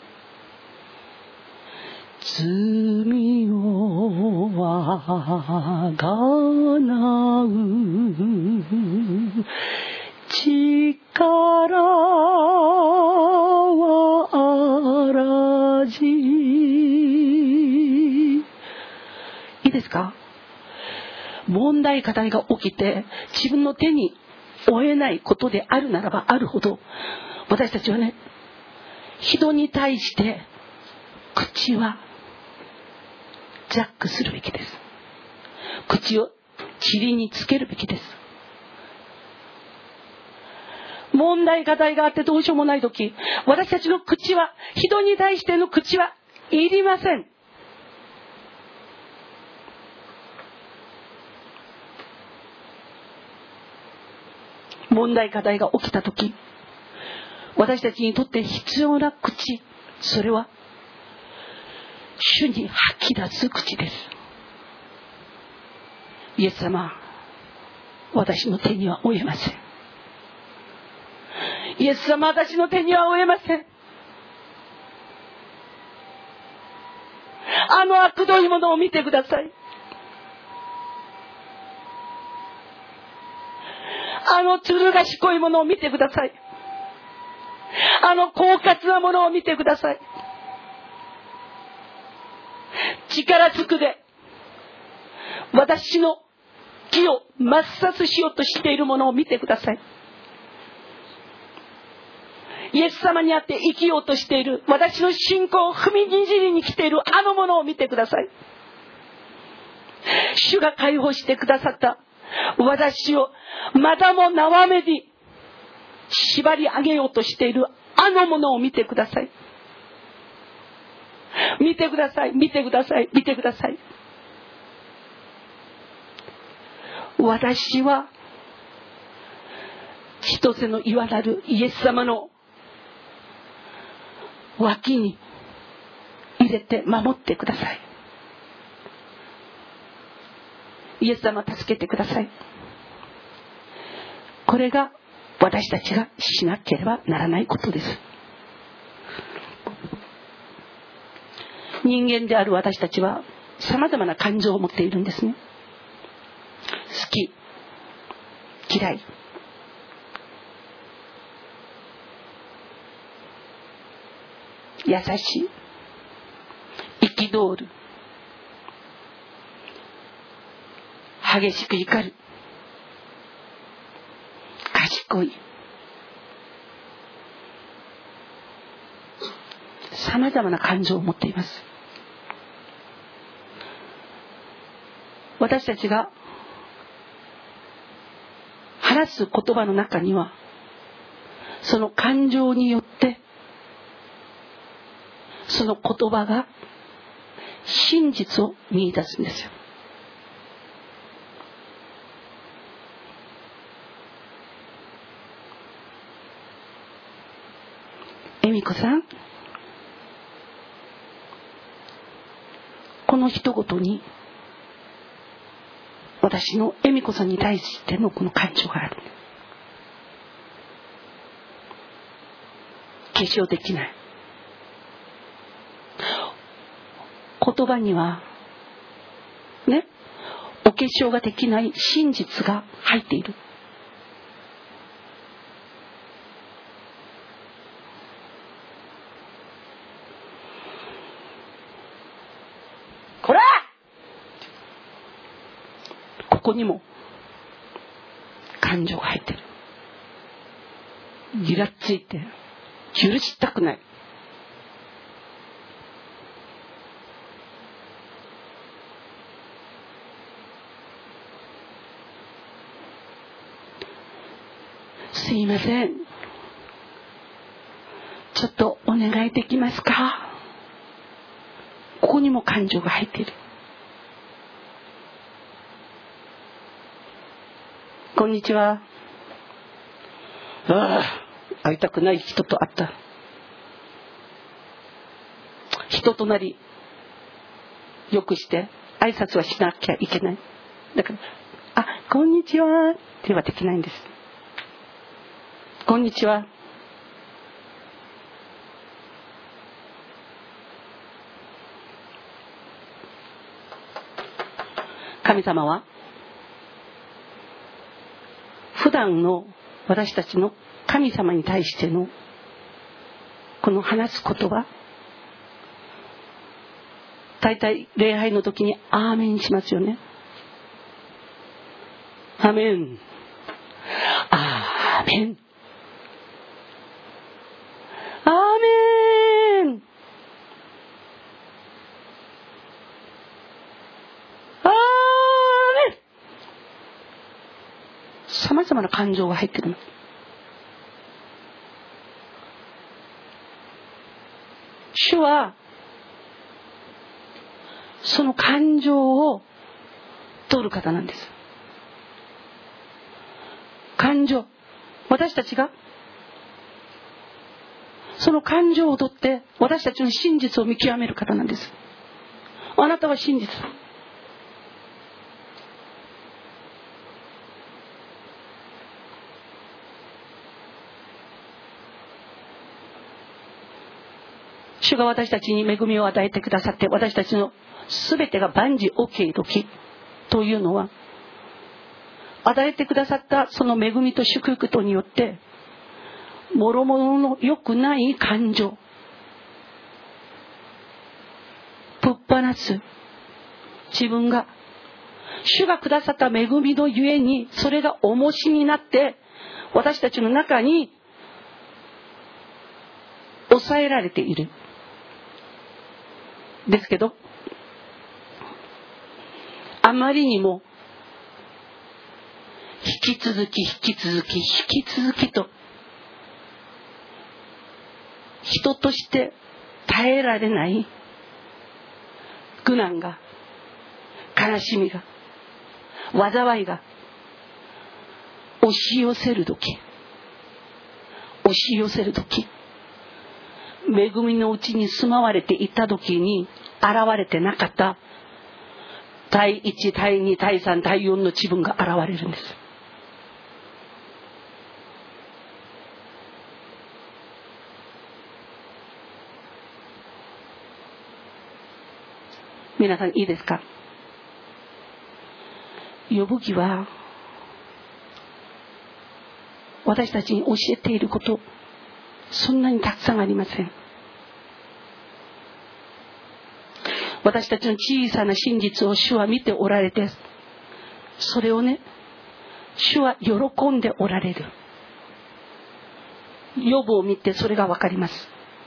罪をあがなう力はあらじ。いいですか？問題課題が起きて自分の手に負えないことであるならばあるほど、私たちはね、人に対して口はジャックするべきです。口を塵につけるべきです。問題課題があってどうしようもないとき、私たちの口は、人に対しての口はいりません。問題課題が起きたとき、私たちにとって必要な口、それは主に吐き出す口です。イエス様、私の手には負えません。イエス様、私の手には負えません。あの悪どいものを見てください。あのつるがしこいものを見てください。あの狡猾なものを見てください。力ずくで私の気を抹殺しようとしているものを見てください。イエス様にあって生きようとしている、私の信仰を踏みにじりに来ているあのものを見てください。主が解放してくださった私をまたも縄目に縛り上げようとしているあのものを見てください。見てください、見てください、見てください。 私は千歳の岩なるイエス様の脇に入れて守ってください。イエス様助けてください。これが私たちがしなければならないことです。人間である私たちは様々な感情を持っているんですね。好き、嫌い、優しい、憤る、激しく怒る、賢い、様々な感情を持っています。私たちが話す言葉の中には、その感情によってその言葉が真実を見出すんですよ。恵美子さん、この一言に私の恵美子さんに対してのこの感情がある。化粧できない。言葉にはね、お化粧ができない真実が入っている。こら！ここにも感情が入ってる。ギラついて許したくない。すいません、ちょっとお願いできますか。ここにも感情が入っている。こんにちは。会いたくない人と会った。人となりよくして挨拶はしなきゃいけない。だからこんにちはってはできないんです。こんにちは。神様は普段の私たちの神様に対してのこの話す言葉、大体礼拝の時にアーメンしますよね。アーメン、アーメン、アーメン、アーメン。さまざまな感情が入ってるの。主はその感情を取る方なんです。感情、私たちがその感情を取って私たちの真実を見極める方なんです。あなたは真実だ。主が私たちに恵みを与えてくださって、私たちの全てが万事 OK 時というのは、与えてくださったその恵みと祝福とによって、もろもろの良くない感情、ぶっ放す。自分が主がくださった恵みのゆえに、それが重しになって私たちの中に抑えられている。ですけど、あまりにも引き続きと人として耐えられない苦難が、悲しみが、災いが押し寄せる時、恵みのうちに住まわれていた時に現れてなかった第1、第2、第3、第4の自分が現れるんです。皆さんいいですか？ヨブ記は私たちに教えていること、そんなにたくさんありません。私たちの小さな真実を主は見ておられて、それをね、主は喜んでおられる。ヨブを見てそれがわかります。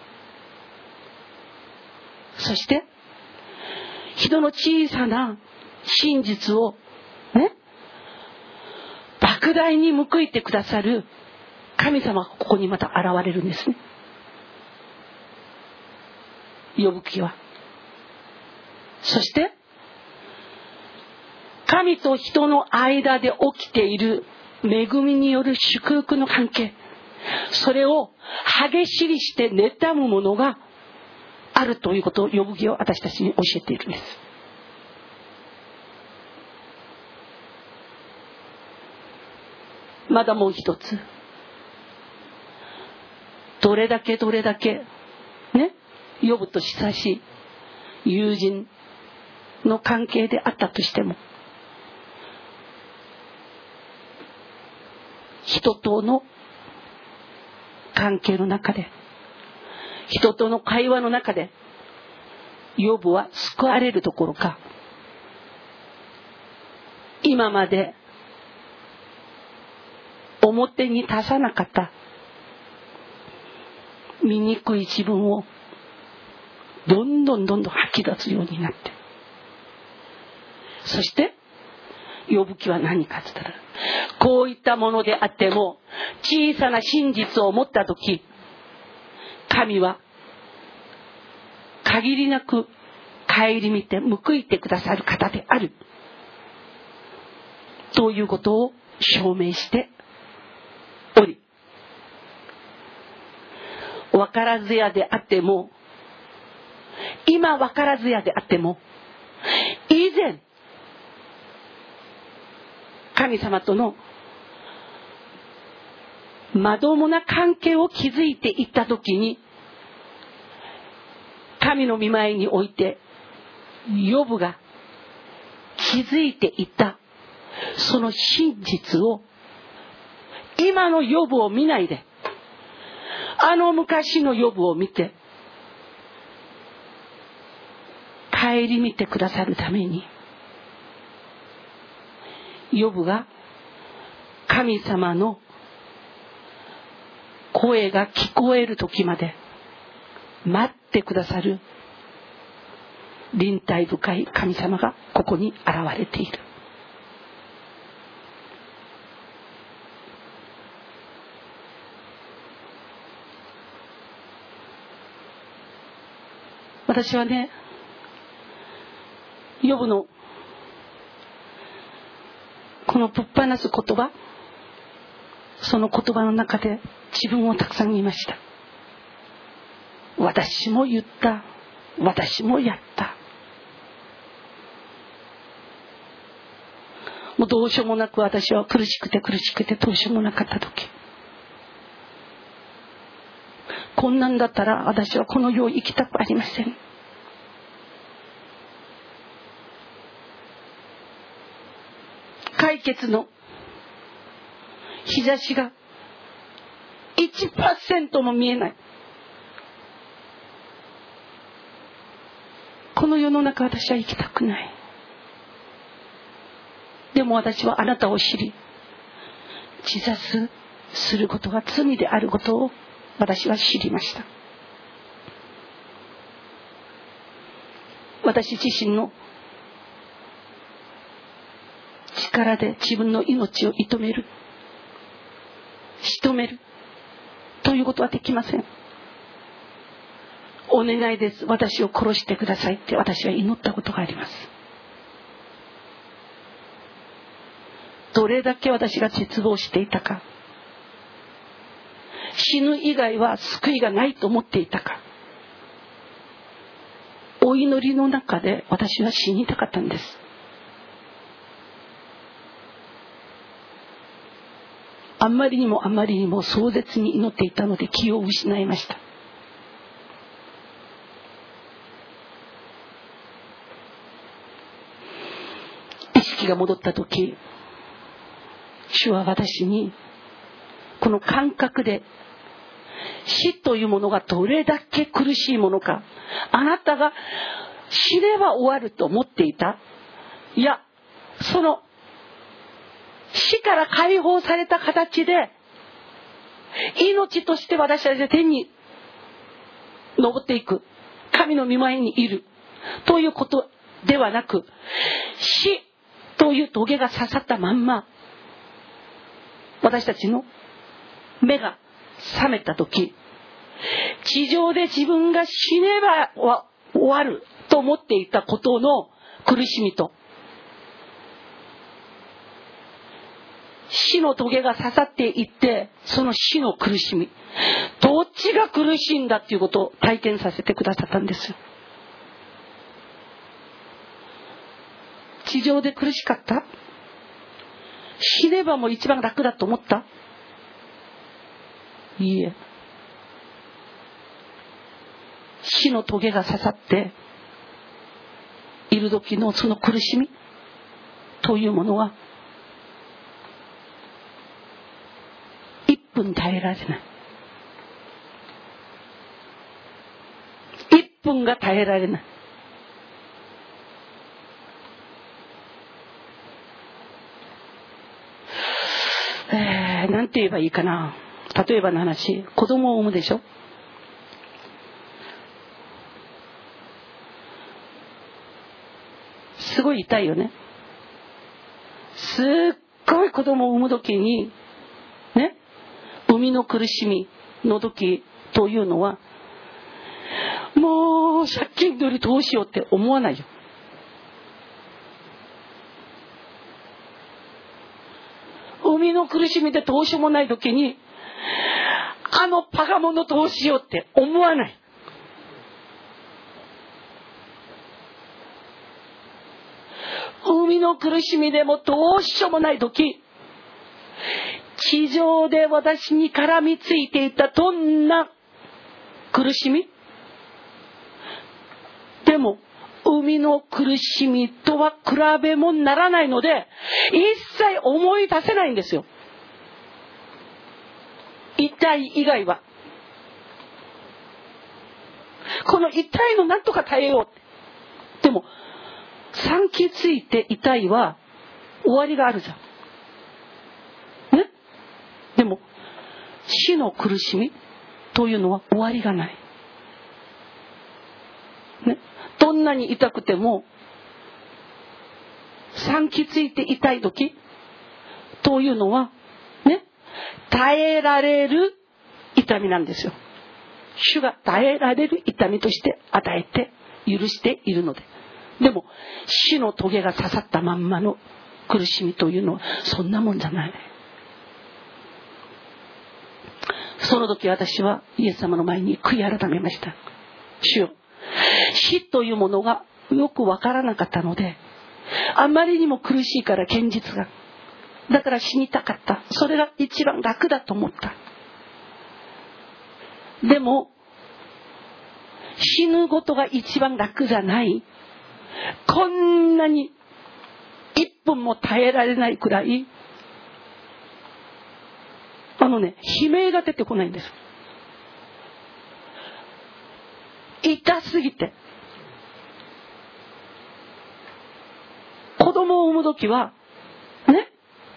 そして人の小さな真実をね、莫大に報いてくださる神様がここにまた現れるんですね。ヨブ記は。そして神と人の間で起きている恵みによる祝福の関係、それを激しりして妬むものがあるということをヨブ記は私たちに教えているんです。まだもう一つ、どれだけね、ヨブと親しい友人の関係であったとしても、人との関係の中で、人との会話の中で、ヨブは救われるどころか、今まで表に出さなかった醜い自分をどんどん吐き出すようになって、そしてヨブ記は何かって言ったら、こういったものであっても小さな真実を持ったとき、神は限りなく顧みて報いてくださる方であるということを証明しており、分からずやであっても、今分からずやであっても、以前神様とのまともな関係を築いていったときに、神の御前においてヨブが築いていったその真実を、今のヨブを見ないで、あの昔のヨブを見て顧みてくださるために、ヨブが神様の声が聞こえる時まで待ってくださる臨待深い神様がここに現れている。私はね、ヨブのこのぶっ放す言葉、その言葉の中で自分をたくさん言いました。私も言った、私もやった。もうどうしようもなく、私は苦しくてどうしようもなかった時、こんなんだったら私はこの世を生きたくありません。解決の日差しが 1% も見えない、この世の中、私は生きたくない。でも私はあなたを知り、自殺することが罪であることを私は知りました。私自身の力で自分の命を仕留めるということはできません。お願いです、私を殺してくださいって私は祈ったことがあります。 どれだけ私が絶望していたか、死ぬ以外は救いがないと思っていたか。お祈りの中で私は死にたかったんです。あまりにも壮絶に祈っていたので気を失いました。意識が戻った時、主は私にこの感覚で死というものがどれだけ苦しいものか、あなたが死ねば終わると思っていた。いや、その死から解放された形で命として私たちは天に登っていく、神の御前にいるということではなく、死という棘が刺さったまんま私たちの目が覚めた時、地上で自分が死ねば終わると思っていたことの苦しみと、死の棘が刺さっていってその死の苦しみ、どっちが苦しいんだっていうことを体験させてくださったんですよ。地上で苦しかった？死ねばもう一番楽だと思った？いいえ。死の棘が刺さっている時のその苦しみというものは1分耐えられない。1分が耐えられない。なんて言えばいいかな。例えばの話、子供を産むでしょ。すごい痛いよね。すっごい子供を産む時にね、産みの苦しみの時というのは、もう借金取りどうしようって思わないよ。産みの苦しみでどうしようもない時に、あのパガモノどうしようって思わない。産みの苦しみでもどうしようもない時、地上で私に絡みついていたどんな苦しみでも海の苦しみとは比べもならないので、一切思い出せないんですよ。痛い以外は。この痛いのなんとか耐えよう。でも産気ついて痛いは終わりがあるじゃんね。でも死の苦しみというのは終わりがないね。どんなに痛くても産気ついて痛い時というのはね、耐えられる痛みなんですよ。主が耐えられる痛みとして与えて許しているので。でも死の棘が刺さったまんまの苦しみというのはそんなもんじゃない。その時私はイエス様の前に悔い改めました。主よ、死というものがよくわからなかったので、あまりにも苦しいから現実が、だから死にたかった。それが一番楽だと思った。でも死ぬことが一番楽じゃない。こんなに1分も耐えられないくらい悲鳴が出てこないんです。痛すぎて。子供を産むときはね、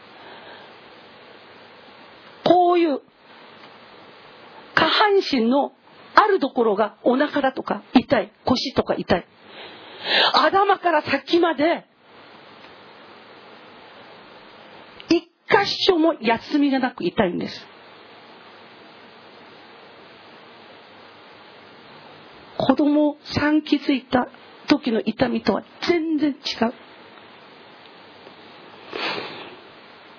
こういう下半身のあるところがお腹だとか痛い、腰とか痛い、頭から先まで一箇所も休みがなく痛いんです。子供産気づいた時の痛みとは全然違う。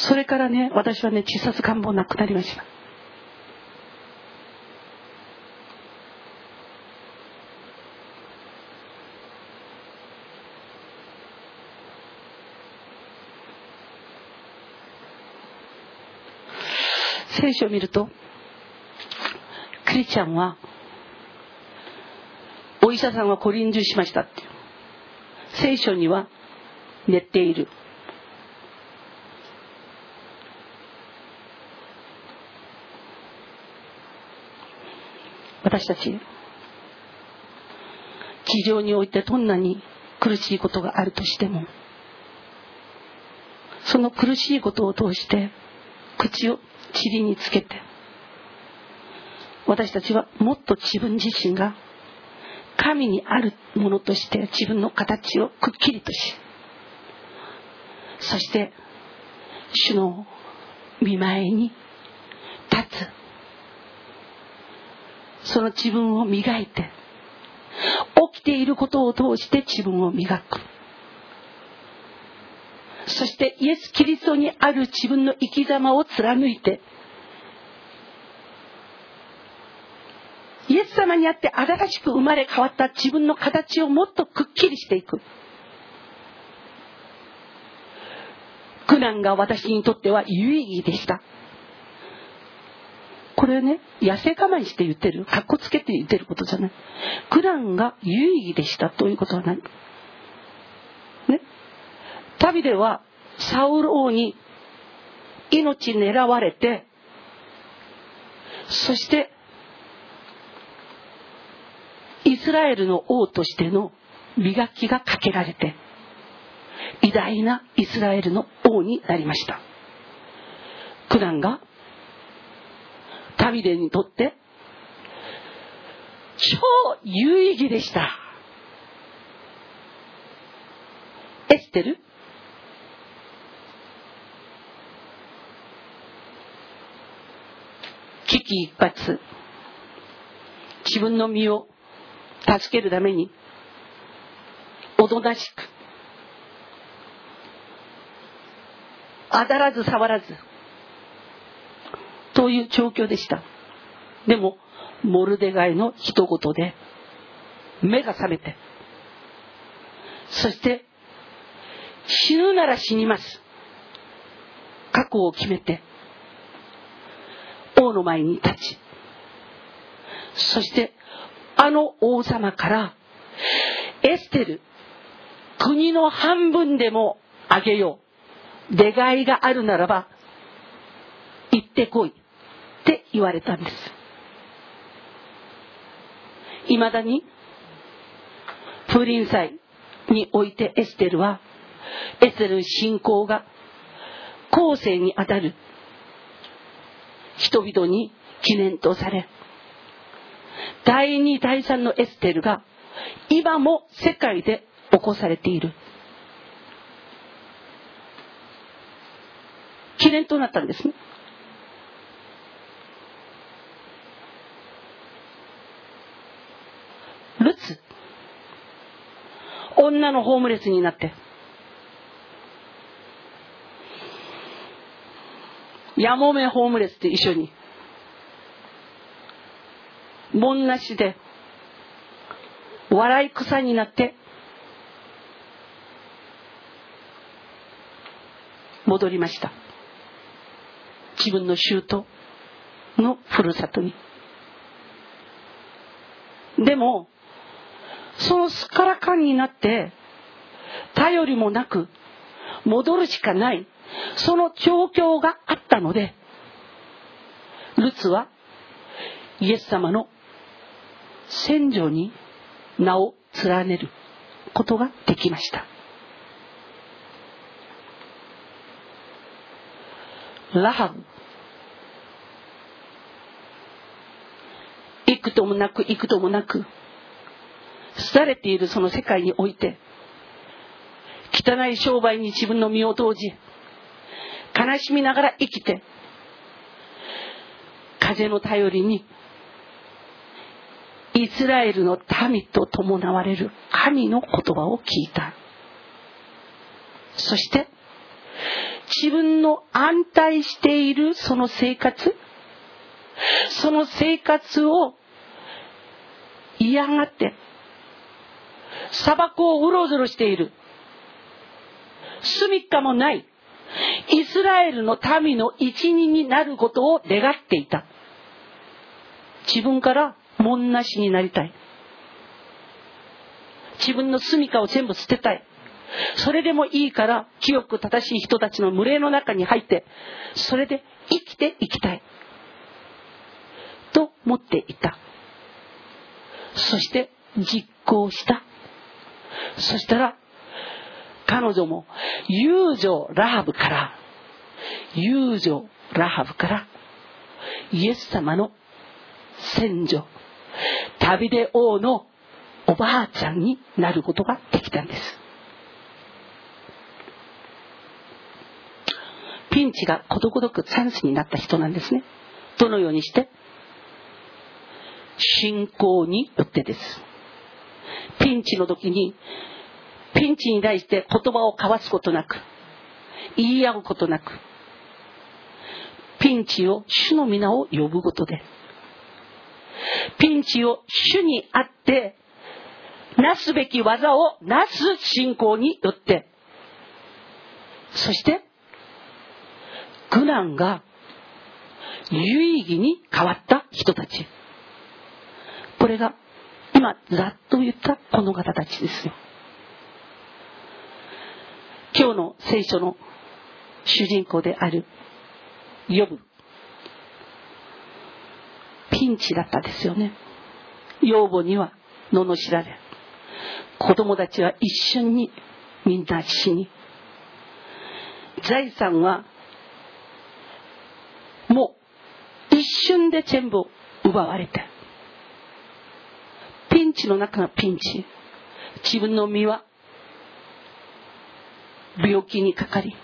それからね、私はね、自殺願望なくなりました。聖書を見ると、クリスチャンはお医者さんはコリンジュしましたっていう聖書には練っている。私たち地上においてどんなに苦しいことがあるとしても、その苦しいことを通して口を塵につけて、私たちはもっと自分自身が神にあるものとして自分の形をくっきりとし、そして主の御前に立つ、その自分を磨いて、起きていることを通して自分を磨く、そしてイエス・キリストにある自分の生き様を貫いて、イエス様にあって新しく生まれ変わった自分の形をもっとくっきりしていく。苦難が私にとっては有意義でした。これね、痩せ我慢して言ってる、かっこつけて言ってることじゃない。苦難が有意義でしたということは何？ね、旅ではサウル王に命狙われて、そしてイスラエルの王としての磨きがかけられて、偉大なイスラエルの王になりました。苦難がダビデにとって超有意義でした。エステル、危機一髪、自分の身を助けるためにおとなしく、あだらず触らずという状況でした。でもモルデガイの一言で目が覚めて、そして死ぬなら死にます、覚悟を決めて王の前に立ち、そしてあの王様からエステル、国の半分でもあげよう、願いがあるならば行ってこいって言われたんです。いまだに風林祭においてエステルは、エステル信仰が後世にあたる人々に記念とされ、第2第3のエステルが今も世界で起こされている記念となったんですね。ルツ、女のホームレスになってやもめホームレスと一緒に門なしで笑い草になって戻りました。自分の舅のふるさとに。でもそのすっからかんになって頼りもなく戻るしかない、その状況があったので、ルツはイエス様の先祖に名を連ねることができました。ラハブ、幾ともなく幾ともなく廃れているその世界において、汚い商売に自分の身を投じ、悲しみながら生きて、風の頼りにイスラエルの民と伴われる神の言葉を聞いた。そして自分の安泰しているその生活を嫌がって砂漠をうろずろしている、住みかもないイスラエルの民の一人になることを願っていた。自分から門なしになりたい。自分の住みかを全部捨てたい。それでもいいから清く正しい人たちの群れの中に入って、それで生きていきたいと思っていた。そして実行した。そしたら彼女も遊女ラハブからイエス様の先女ダビデ王のおばあちゃんになることができたんです。ピンチがことごとくチャンスになった人なんですね。どのようにして？信仰によってです。ピンチの時にピンチに対して言葉を交わすことなく、言い合うことなく、ピンチを主の皆を呼ぶことで、ピンチを主にあってなすべき技をなす信仰によって、そして苦難が有意義に変わった人たち、これが今ざっと言ったこの方たちですよ。今日の聖書の主人公であるヨブ、ピンチだったですよね。養母には罵られ、子供たちは一瞬にみんな死に、財産はもう一瞬で全部奪われて、ピンチの中のピンチ、自分の身は病気にかかり、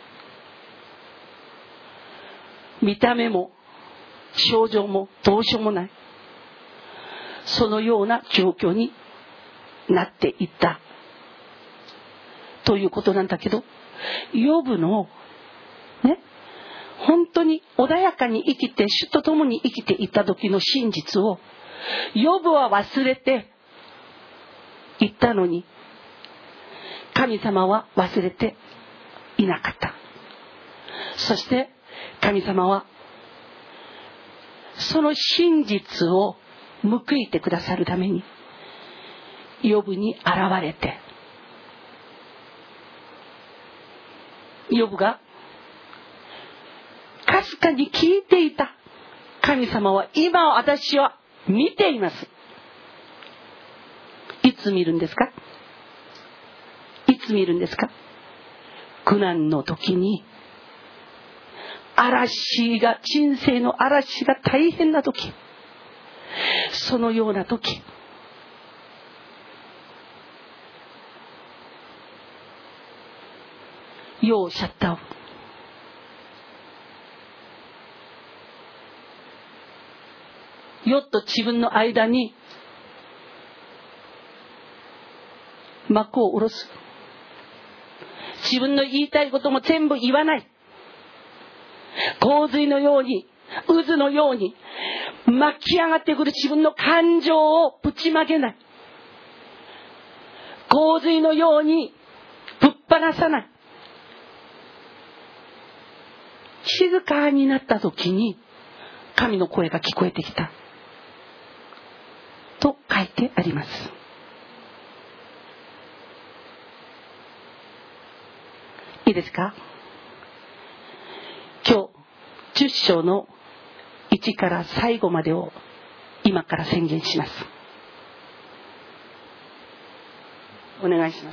見た目も症状もどうしようもない、そのような状況になっていったということなんだけど、ヨブのね、本当に穏やかに生きて主と共に生きていた時の真実をヨブは忘れていったのに、神様は忘れていなかった。そして神様はその真実を報いてくださるためにヨブに現れて、ヨブがかすかに聞いていた神様は今私は見ています。いつ見るんですか？いつ見るんですか？苦難の時に、嵐が、人生の嵐が大変な時、そのような時、世をシャッターを、世と自分の間に幕を下ろす。自分の言いたいことも全部言わない。洪水のように、渦のように巻き上がってくる自分の感情をぶちまけない。洪水のようにぶっ放さない。静かになった時に神の声が聞こえてきたと書いてあります。いいですか？今日10章の1から最後までを今から宣言します。お願いします。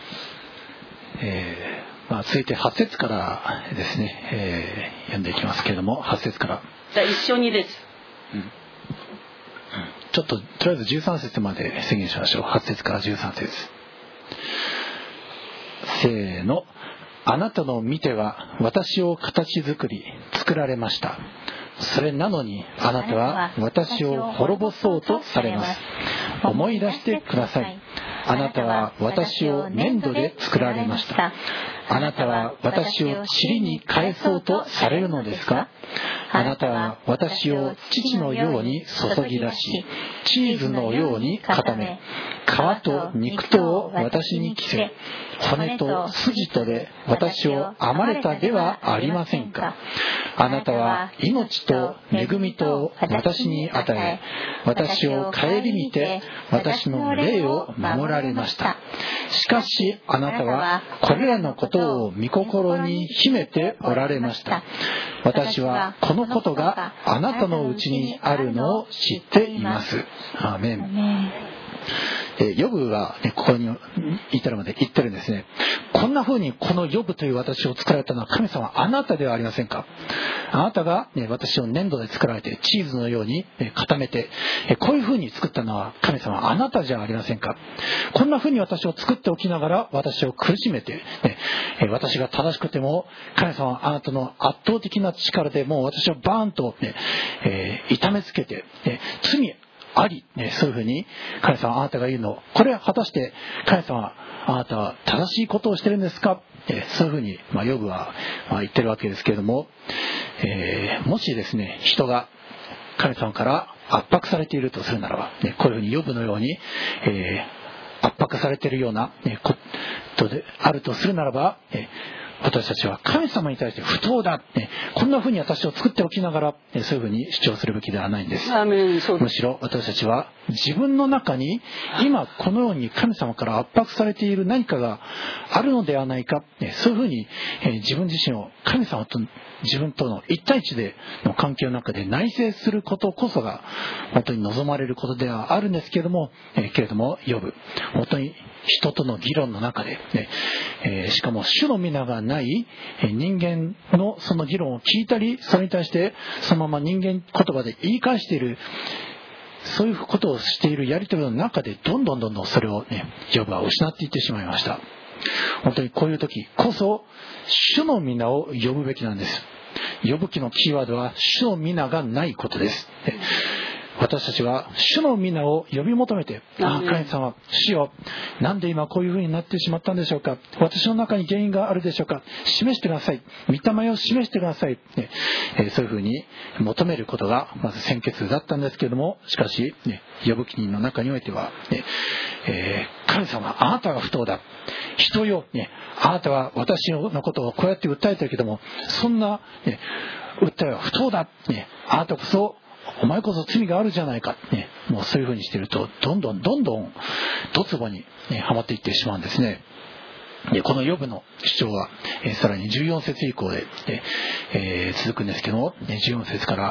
続いて8節からですね、読んでいきますけれども、8節から。 じゃあ一緒にです。 ちょっととりあえず13節まで宣言しましょう。8節から13節。せーの。あなたの御手は私を形作り作られました。それなのにあなたは私を滅ぼそうとされます。思い出してください。 あなたは私を粘土で作られました。あなたは私を塵に返そうとされるのですか？あなたは私を乳のように注ぎ出し、チーズのように固め、皮と肉とを私に着せ、骨と筋とで私を編まれたではありませんか。あなたは命と恵みとを私に与え、私を顧みて私の霊を守られました。しかしあなたはこれらのことを御心に秘めておられました。私はこのことがあなたのうちにあるのを知っています。アーメン。ヨブは、ここに至るまで言ってるんですね。こんな風にこのヨブという私を作られたのは神様はあなたではありませんか。あなたが、私を粘土で作られてチーズのように固めて、こういう風に作ったのは神様はあなたじゃありませんか。こんな風に私を作っておきながら私を苦しめて、私が正しくても神様はあなたの圧倒的な力でもう私をバーンと、痛めつけて、罪あり、そういうふうに神様はあなたが言うの、これは果たして神様はあなたは正しいことをしてるんですか。そういうふうに、ヨブは言ってるわけですけれども、もしですね、人が神様から圧迫されているとするならば、こういうふうにヨブのように、圧迫されているようなことであるとするならば、私たちは神様に対して不当だ、こんな風に私を作っておきながらそういう風に主張するべきではないんです。むしろ私たちは自分の中に今このように神様から圧迫されている何かがあるのではないか、そういう風に自分自身を神様と自分との一対一での関係の中で内省することこそが本当に望まれることではあるんですけれども、ヨブ本当に人との議論の中で、しかも主の皆がない人間のその議論を聞いたり、それに対してそのまま人間言葉で言い返している、そういうことをしているやり取りの中でどんどんそれをヨブは失っていってしまいました。本当にこういう時こそ主の皆を呼ぶべきなんです。呼ぶ記のキーワードは主の皆がないことです。私たちは主の皆を呼び求めて、神様、主よ、なんで今こういう風になってしまったんでしょうか。私の中に原因があるでしょうか。示してください。御霊を示してください。そういう風に求めることがまず先決だったんですけれども、しかし、呼ぶ記の中においては、神様、あなたが不当だ。人よ、あなたは私のことをこうやって訴えてるけども、そんな、訴えは不当だ。あなたこそお前こそ罪があるじゃないか、もうそういう風にしているとどんどんドツボに、はまっていってしまうんですね。でこのヨブの主張は、さらに14節以降で、続くんですけども、14節から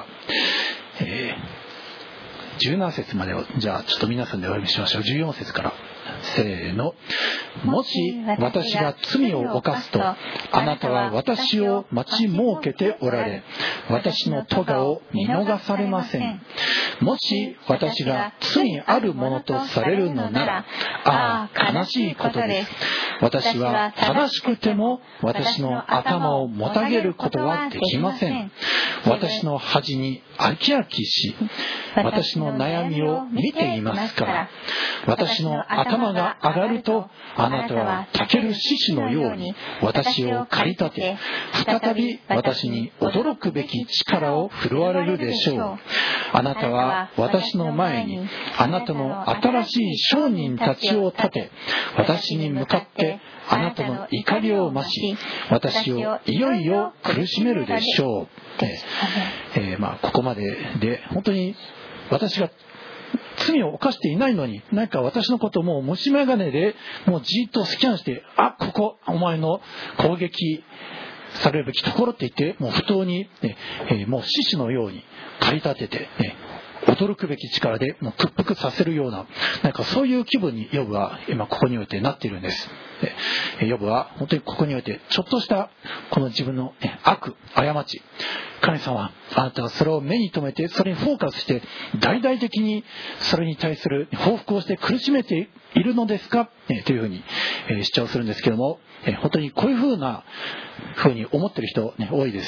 、17節までをじゃあちょっと皆さんでお読みしましょう。14節からせーの。もし私が罪を犯すとあなたは私を待ち設けておられ、私の咎を見逃されません。もし私が罪あるものとされるのなら、ああ悲しいことです。私は正しくても私の頭をもたげることはできません。私の恥に飽き飽きし、私の悩みを見ていますから。私の頭が上がるとあなたはたける獅子のように私を駆り立て、再び私に驚くべき力を振るわれるでしょう。あなたは私の前にあなたの新しい商人たちを立て、私に向かってあなたの怒りを増し、私をいよいよ苦しめるでしょう。ここまでで本当に私が罪を犯していないのに、何か私のことをもう虫眼鏡でもうじっとスキャンして、ここお前の攻撃されるべきところって言って、もう不当に、もう獅子のように駆り立てて、驚くべき力でもう屈服させるような、なんかそういう気分にヨブは今ここにおいてなっているんです。ヨブは本当にここにおいてちょっとしたこの自分の悪、過ち、神様あなたはそれを目に留めて、それにフォーカスして大々的にそれに対する報復をして苦しめているのですか、というふうに主張するんですけども、本当にこういうふうに思っている人、多いです。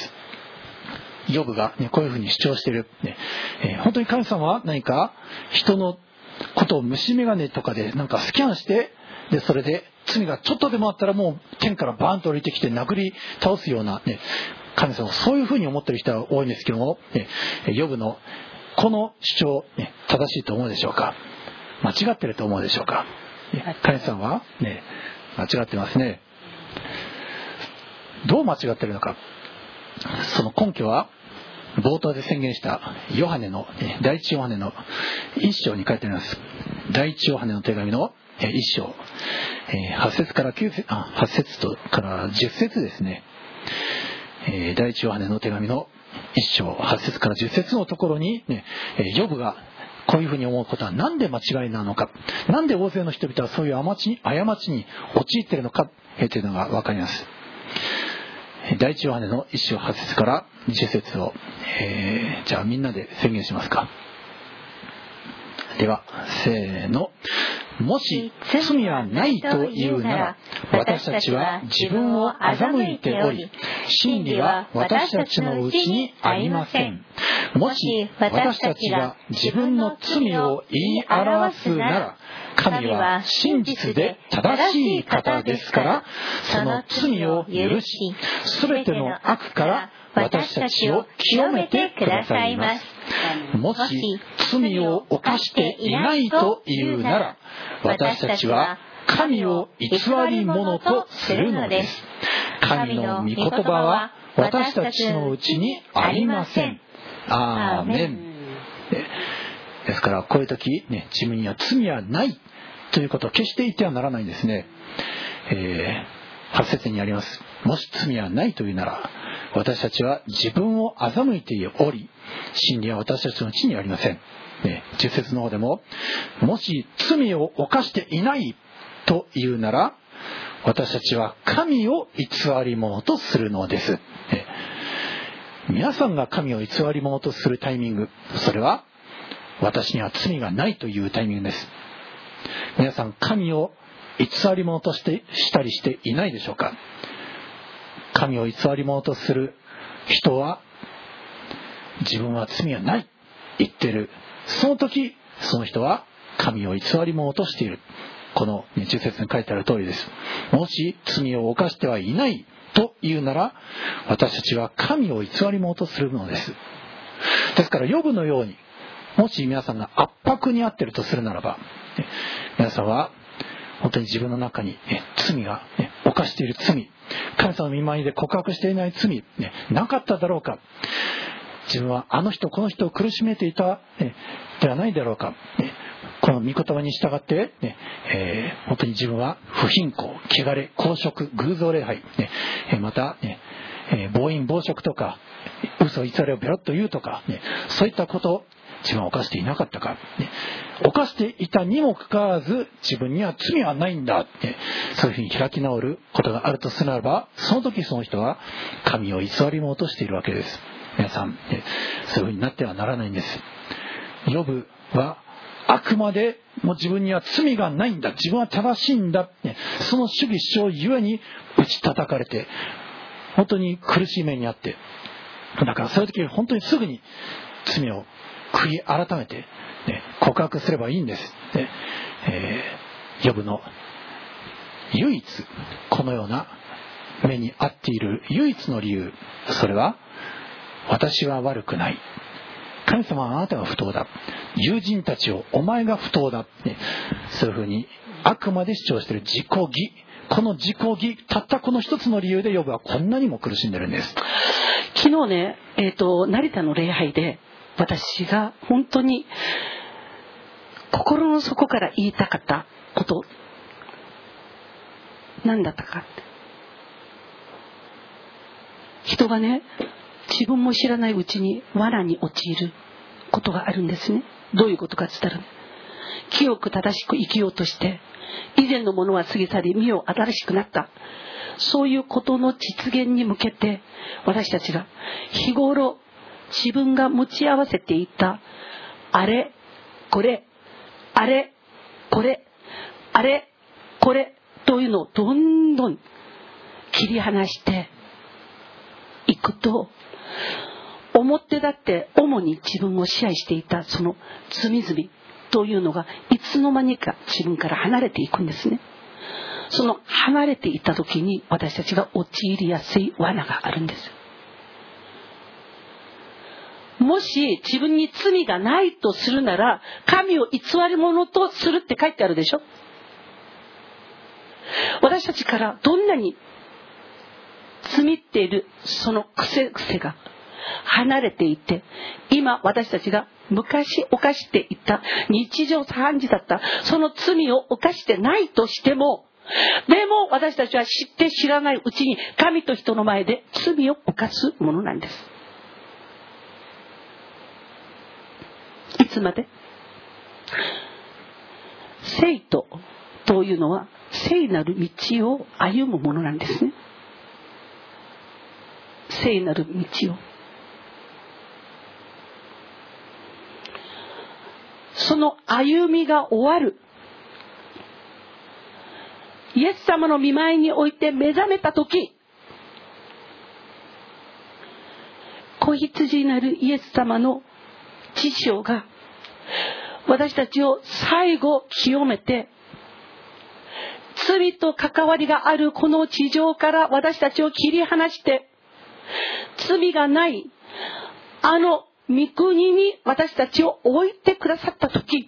ヨブが、こういうふうに主張している、本当に神様は何か人のことを虫眼鏡とかでなんかスキャンして、でそれで罪がちょっとでもあったらもう天からバーンと降りてきて殴り倒すような、ね、神様、そういうふうに思っている人は多いんですけども、ね、ヨブのこの主張、ね、正しいと思うでしょうか、間違ってると思うでしょうか。神様は、ね、間違ってますね。どう間違ってるのか、その根拠は冒頭で宣言したヨハネの第一ヨハネの1章に書いてあります。第一ヨハネの手紙の1章8節から8節とから10節ですね。第一ヨハネの手紙の1章8節から10節のところに、ね、ヨブがこういうふうに思うことは何で間違いなのか、なんで大勢の人々はそういう過ちに陥っているのかというのが分かります。第一ヨハネの1章8節から10節を、じゃあみんなで宣言しますか。ではせーの。もし罪はないというなら、私たちは自分を欺いており、真理は私たちのうちにありません。もし私たちが自分の罪を言い表すなら、神は真実で正しい方ですから、その罪を許し、すべての悪から私たちを清めてくださいます。もし罪を犯していないというなら、私たちは神を偽り者とするのです。神の御言葉は私たちのうちにありません。アーメン。ですからこういう時、ね、自分には罪はないということを決して言ってはならないんですね。8節にあります。もし罪はないというなら、私たちは自分を欺いており、真理は私たちのうちにありません。10節の方でも、もし罪を犯していないというなら、私たちは神を偽り者とするのです。皆さんが神を偽り者とするタイミング、それは私には罪がないというタイミングです。皆さん、神を偽り者としたりしていないでしょうか。神を偽り者とする人は、自分は罪はない言っている。その時、その人は神を偽り者としている。この10節に書いてある通りです。もし罪を犯してはいないというなら、私たちは神を偽り者とするのです。ですからヨブのように、もし皆さんが圧迫に遭っているとするならば、皆さんは本当に自分の中に罪が犯している罪、神様の御前にで告白していない罪なかっただろうか。自分はあの人この人を苦しめていたではないだろうか。この御言葉に従って、本当に自分は不貧困、汚れ、公職、偶像礼拝、また、暴飲暴食とか嘘偽りをベロッと言うとか、そういったことを自分は犯していなかったか、犯していたにもかかわらず自分には罪はないんだ、そういうふうに開き直ることがあるとするならば、その時その人は神を偽り者としているわけです。皆さん、そういうふうになってはならないんです。ヨブはあくまでも自分には罪がないんだ、自分は正しいんだ、その主義主張ゆえに打ち叩かれて本当に苦しい目にあって、だからそういう時本当にすぐに罪を悔い改めて、告白すればいいんです。ヨブの唯一このような目に遭っている唯一の理由、それは私は悪くない、神様はあなたが不当だ、友人たちをお前が不当だ、そういうふうにあくまで主張している自己義、この自己義、たったこの一つの理由でヨブはこんなにも苦しんでるんです。 昨日ね、成田の礼拝で私が本当に心の底から言いたかったこと何だったか、人がね、自分も知らないうちに罠に陥ることがあるんですね。どういうことかって言ったら、清く正しく生きようとして以前のものは過ぎ去り身を新しくなった、そういうことの実現に向けて、私たちが日頃自分が持ち合わせていたあれこれあれこれあれこれというのをどんどん切り離していくと、表だって主に自分を支配していたその罪々、 というのがいつの間にか自分から離れていくんですね。その離れていった時に私たちが陥りやすい罠があるんです。もし自分に罪がないとするなら、神を偽り者とするって書いてあるでしょ。私たちからどんなに罪っているその癖が離れていて、今私たちが昔犯していた日常茶飯事だったその罪を犯してないとしても、でも私たちは知って知らないうちに神と人の前で罪を犯すものなんです。いつまで？聖徒というのは聖なる道を歩むものなんですね。聖なる道を。その歩みが終わる。イエス様の御前において目覚めたとき、子羊なるイエス様の血潮が私たちを最後清めて、罪と関わりがあるこの地上から私たちを切り離して、罪がないあの御国に私たちを置いてくださったとき、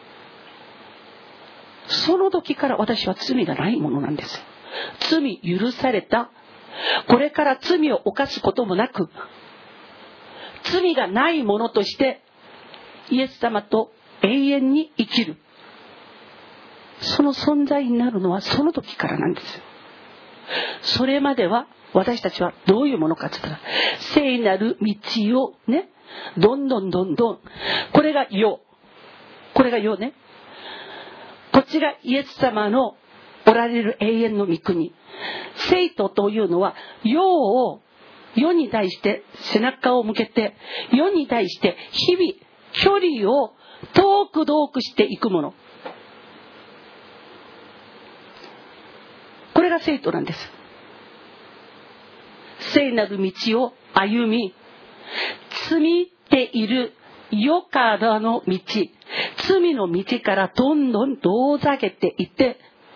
その時から私は罪がないものなんです。罪許された。これから罪を犯すこともなく、罪がないものとしてイエス様と永遠に生きる、その存在になるのはその時からなんです。それまでは私たちはどういうものかと言ったら、聖なる道をね、どんどんこれが世ね、こっちがイエス様のおられる永遠の御国。聖徒というのは世に対して背中を向けて、世に対して日々距離を遠くしていくもの、これが聖徒なんです。聖なる道を歩み、罪っている世からの道、罪の道からどんどん遠ざけていって、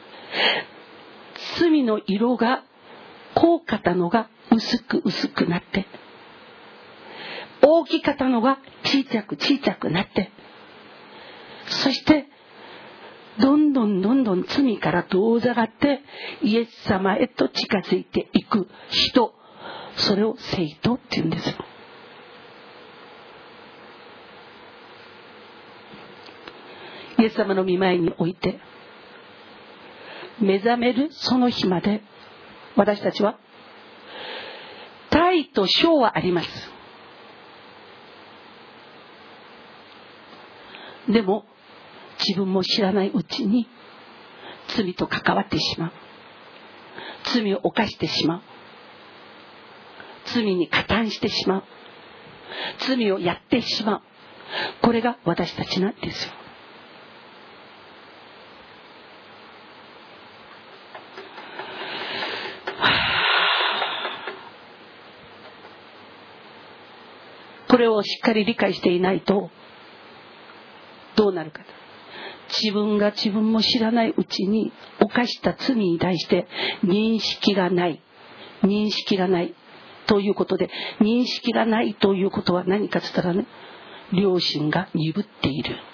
罪の色が濃かったのが薄くなって、大きかったのが小さくなって、そしてどんどん罪から遠ざかってイエス様へと近づいていく人、それを聖徒って言うんですよ。イエス様の御前において目覚めるその日まで、私たちは大と小はあります。でも自分も知らないうちに罪と関わってしまう、罪を犯してしまう、罪に加担してしまう、罪をやってしまう、これが私たちなんですよ。これをしっかり理解していないとどうなるか。自分も知らないうちに犯した罪に対して認識がないということで、認識がないということは何かと言ったらね、良心が鈍っている。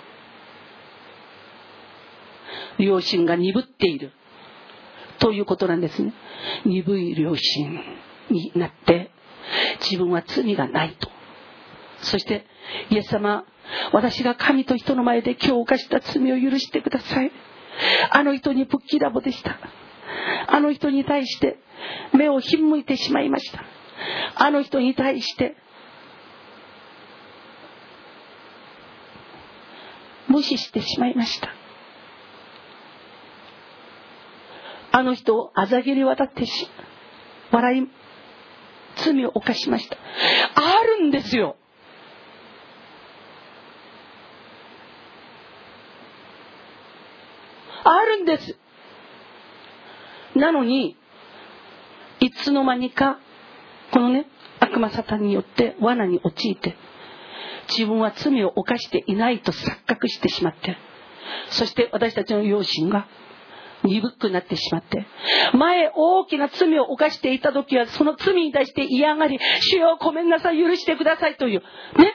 良心が鈍っているということなんですね。鈍い良心になって自分は罪がないと。そしてイエス様、私が神と人の前で今日犯した罪を許してください。あの人にぶっきらぼでした。あの人に対して目をひんむいてしまいました。あの人に対して無視してしまいました。あの人をあざぎり渡って罪を犯しました。あるんですよ。あるんです。なのにいつの間にかこのね、悪魔サタンによって罠に陥って、 自分は罪を犯していないと錯覚してしまって、そして私たちの良心が鈍くなってしまって、前大きな罪を犯していた時はその罪に対して嫌がり、主よごめんなさい、許してくださいというね、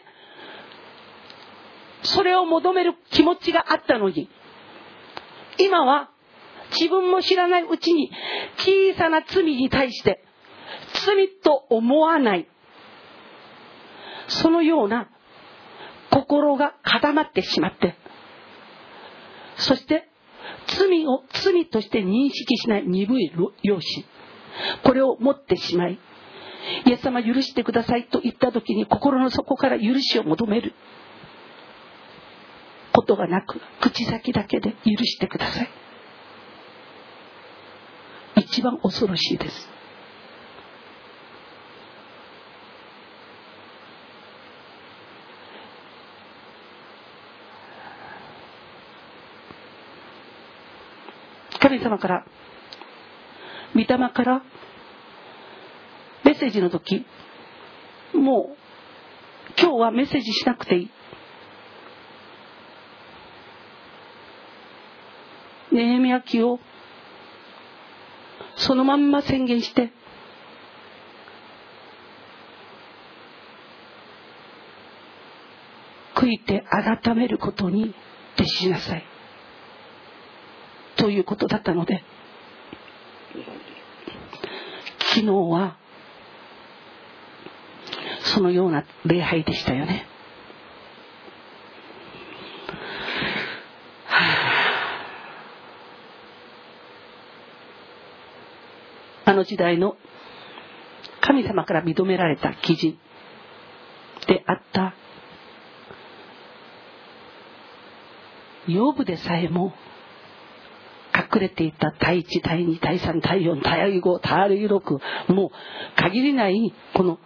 それを求める気持ちがあったのに、今は自分も知らないうちに小さな罪に対して罪と思わない、そのような心が固まってしまって、そして罪を罪として認識しない鈍い良心、これを持ってしまい、イエス様許してくださいと言った時に心の底から許しを求めることがなく、口先だけで許してください。一番恐ろしいです。神様から、御霊からメッセージの時、もう今日はメッセージしなくていい、ネヘミヤ記をそのまんま宣言して、悔いて改めることに徹しなさいということだったので、昨日はそのような礼拝でしたよね。あの時代の神様から認められた記事であったヨブでさえも隠れていた第1、第2、第3、第4、第5、第6、もう限りないこの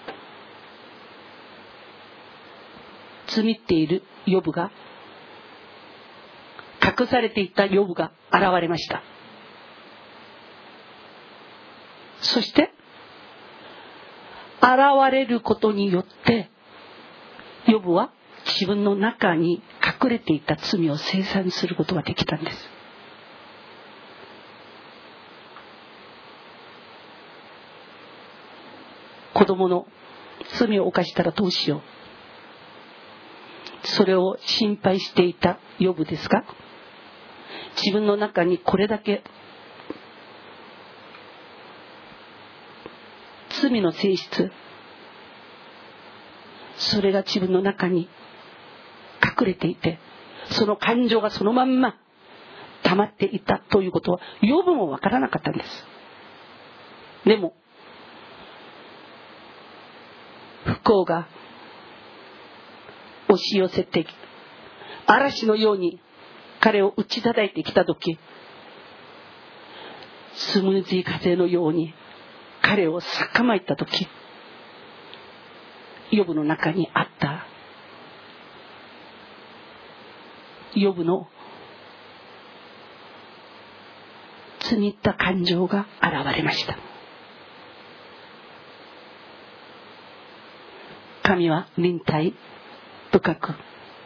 罪っているヨブが、隠されていたヨブが現れました。そして現れることによってヨブは自分の中に隠れていた罪を清算することができたんです。子供の罪を犯したらどうしよう、それを心配していたヨブですが、自分の中にこれだけ罪の性質、それが自分の中に隠れていて、その感情がそのまんま溜まっていたということはヨブもわからなかったんです。でも不幸が押し寄せて嵐のように彼を打ち叩いてきたとき、スムージー風のように彼を逆まいたとき、ヨブの中にあったヨブのつにった感情が現れました。神は忍耐深く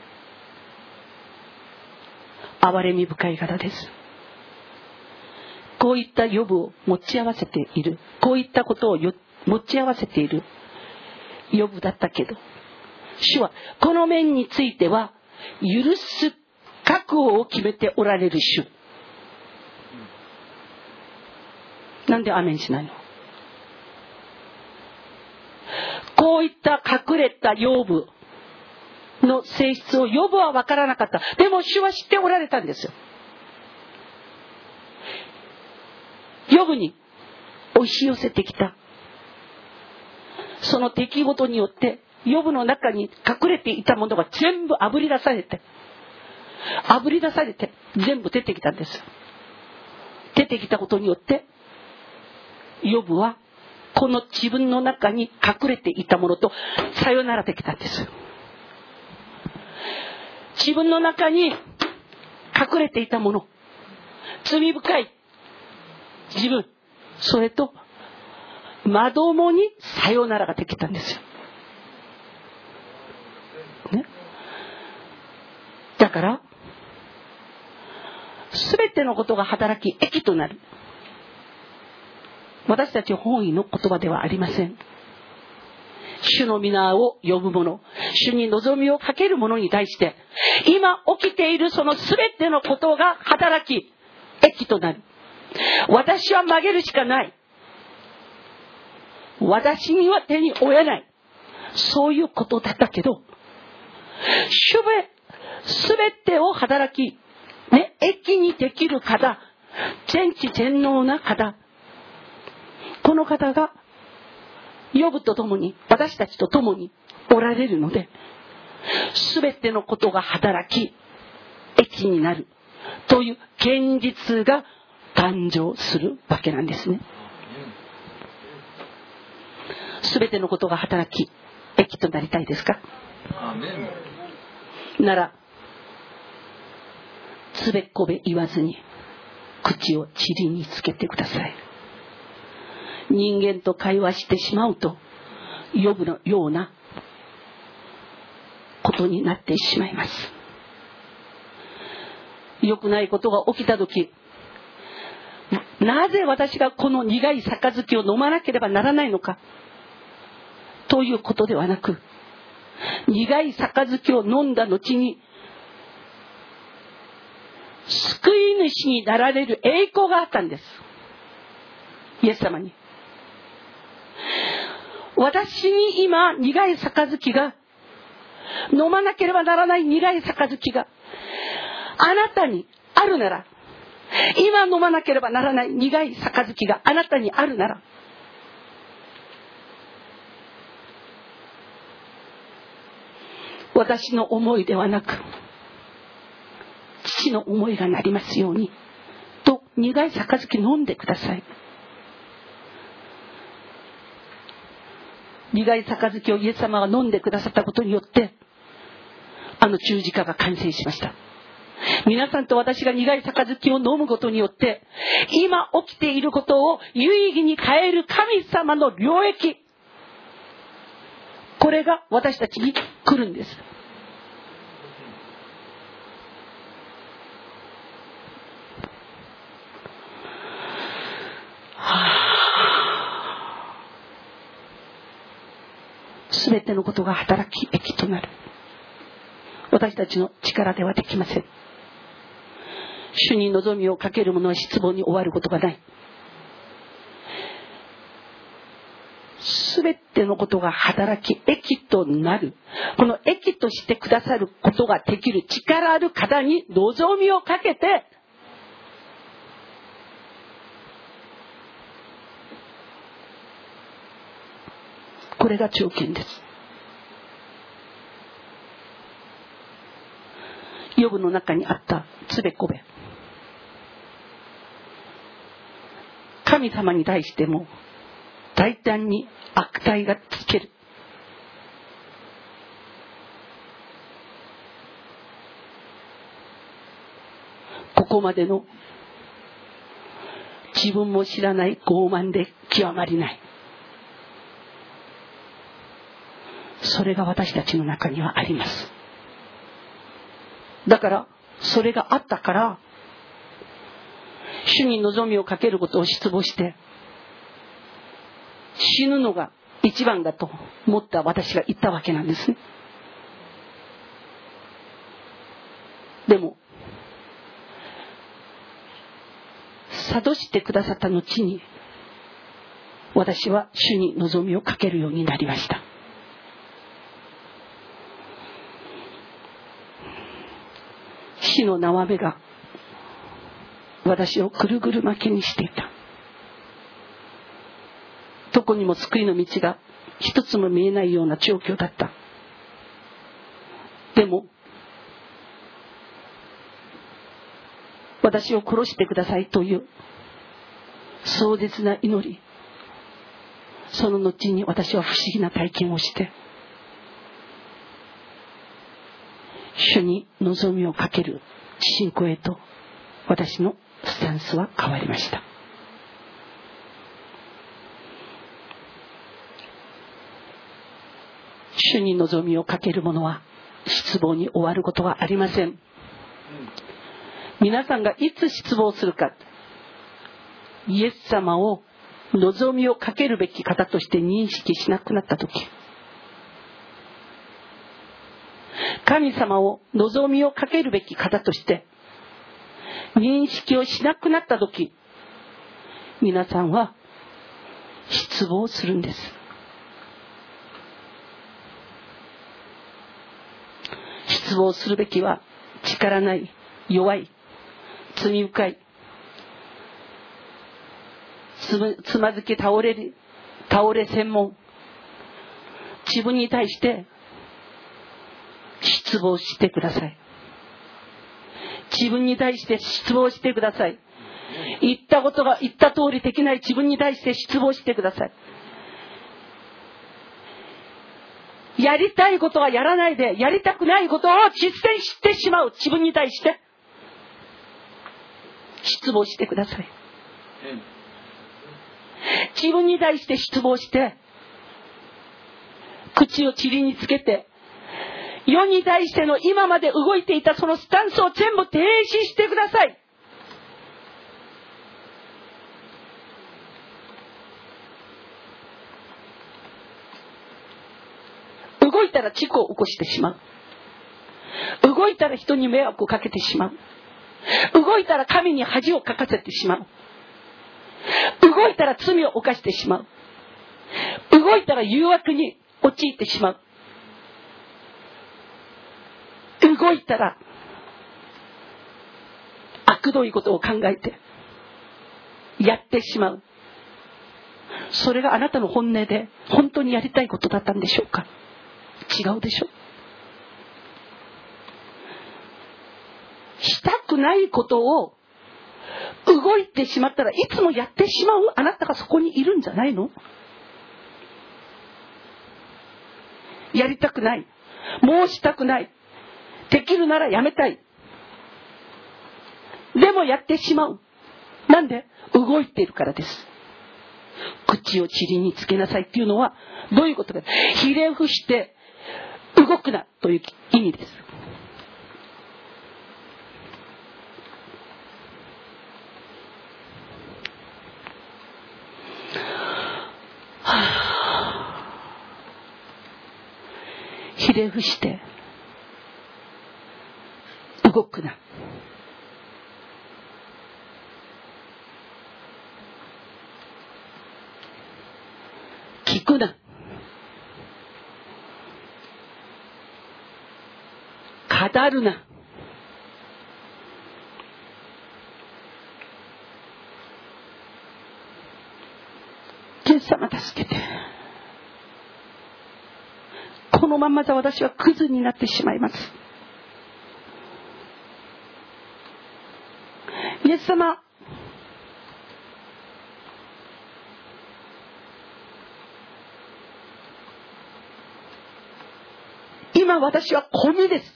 憐れみ深い方です。こういったヨブを持ち合わせている、こういったことを持ち合わせているヨブだったけど、主はこの面については許す覚悟を決めておられる主。なんでアメンしないの？こういった隠れたヨブの性質をヨブは分からなかった。でも主は知っておられたんですよ。ヨブに押し寄せてきたその出来事によってヨブの中に隠れていたものが全部あぶり出されて全部出てきたんです。出てきたことによってヨブはこの自分の中に隠れていたものとさよならできたんです。自分の中に隠れていたもの、罪深い自分、それとまともにさよならができたんですよ。 だからすべてのことが働き益となる。私たち本意の言葉ではありません。主の皆を呼ぶ者、主に望みをかける者に対して、今起きているそのすべてのことが働き益となる。私は曲げるしかない。私には手に負えない。そういうことだったけど、すべてを働き、益にできる方、全知全能な方、この方がヨブと共に、私たちと共におられるので、すべてのことが働き益になるという現実が誕生するわけなんですね。すべてのことが働き益となりたいですか？ならつべこべ言わずに口を塵につけてください。人間と会話してしまうとヨブのようなことになってしまいます。良くないことが起きたとき、なぜ私がこの苦い杯を飲まなければならないのかということではなく、苦い杯を飲んだ後に救い主になられる栄光があったんです。イエス様に、私に今苦い杯が、飲まなければならない苦い杯があなたにあるなら、今飲まなければならない苦い杯があなたにあるなら、私の思いではなく父の思いがなりますようにと苦い杯飲んでください。苦い杯をイエス様が飲んでくださったことによって、あの十字架が完成しました。皆さんと私が苦い杯を飲むことによって、今起きていることを有意義に変える神様の領域、これが私たちに来るんです。すべてのことが働き益となる。私たちの力ではできません。主に望みをかける者は失望に終わることがない。すべてのことが働き益となる。この益としてくださることができる力ある方に望みをかけて、これが条件です。ヨブの中にあったつべこべ、神様に対しても大胆に悪態がつける。ここまでの自分も知らない傲慢で極まりない。それが私たちの中にはあります。だからそれがあったから、主に望みをかけることを失望して死ぬのが一番だと思った私が言ったわけなんですね。でも諭してくださった後に、私は主に望みをかけるようになりました。死の縄目が私をぐるぐる巻きにしていた。どこにも救いの道が一つも見えないような状況だった。でも私を殺してくださいという壮絶な祈り、その後に私は不思議な体験をして、主に望みをかける信仰へと私のスタンスは変わりました。主に望みをかける者は失望に終わることはありません。 皆さんがいつ失望するか、イエス様を望みをかけるべき方として認識しなくなったとき、神様を望みをかけるべき方として認識をしなくなったとき、皆さんは失望するんです。失望するべきは力ない、弱い、罪深い、つまずき倒れ専門、自分に対して失望してください。自分に対して失望してください。言ったことが言った通りできない自分に対して失望してください。やりたいことはやらないで、やりたくないことを実践してしまう自分に対して失望してください。自分に対して失望して、口を塵につけて、世に対しての今まで動いていたそのスタンスを全部停止してください。動いたら事故を起こしてしまう。動いたら人に迷惑をかけてしまう。動いたら神に恥をかかせてしまう。動いたら罪を犯してしまう。動いたら誘惑に陥ってしまう。動いたら悪どいことを考えてやってしまう。それがあなたの本音で本当にやりたいことだったんでしょうか。違うでしょ。したくないことを動いてしまったらいつもやってしまうあなたがそこにいるんじゃないの？やりたくない、もうしたくない、できるならやめたい、でもやってしまう。なんで？動いているからです。口を塵につけなさいっていうのはどういうことか。ひれ伏して動くなという意味です。ひれ伏して動くな。聞くな。語るな。イエス様助けて。このままじゃ私はクズになってしまいます。イエス様、今私は子にです。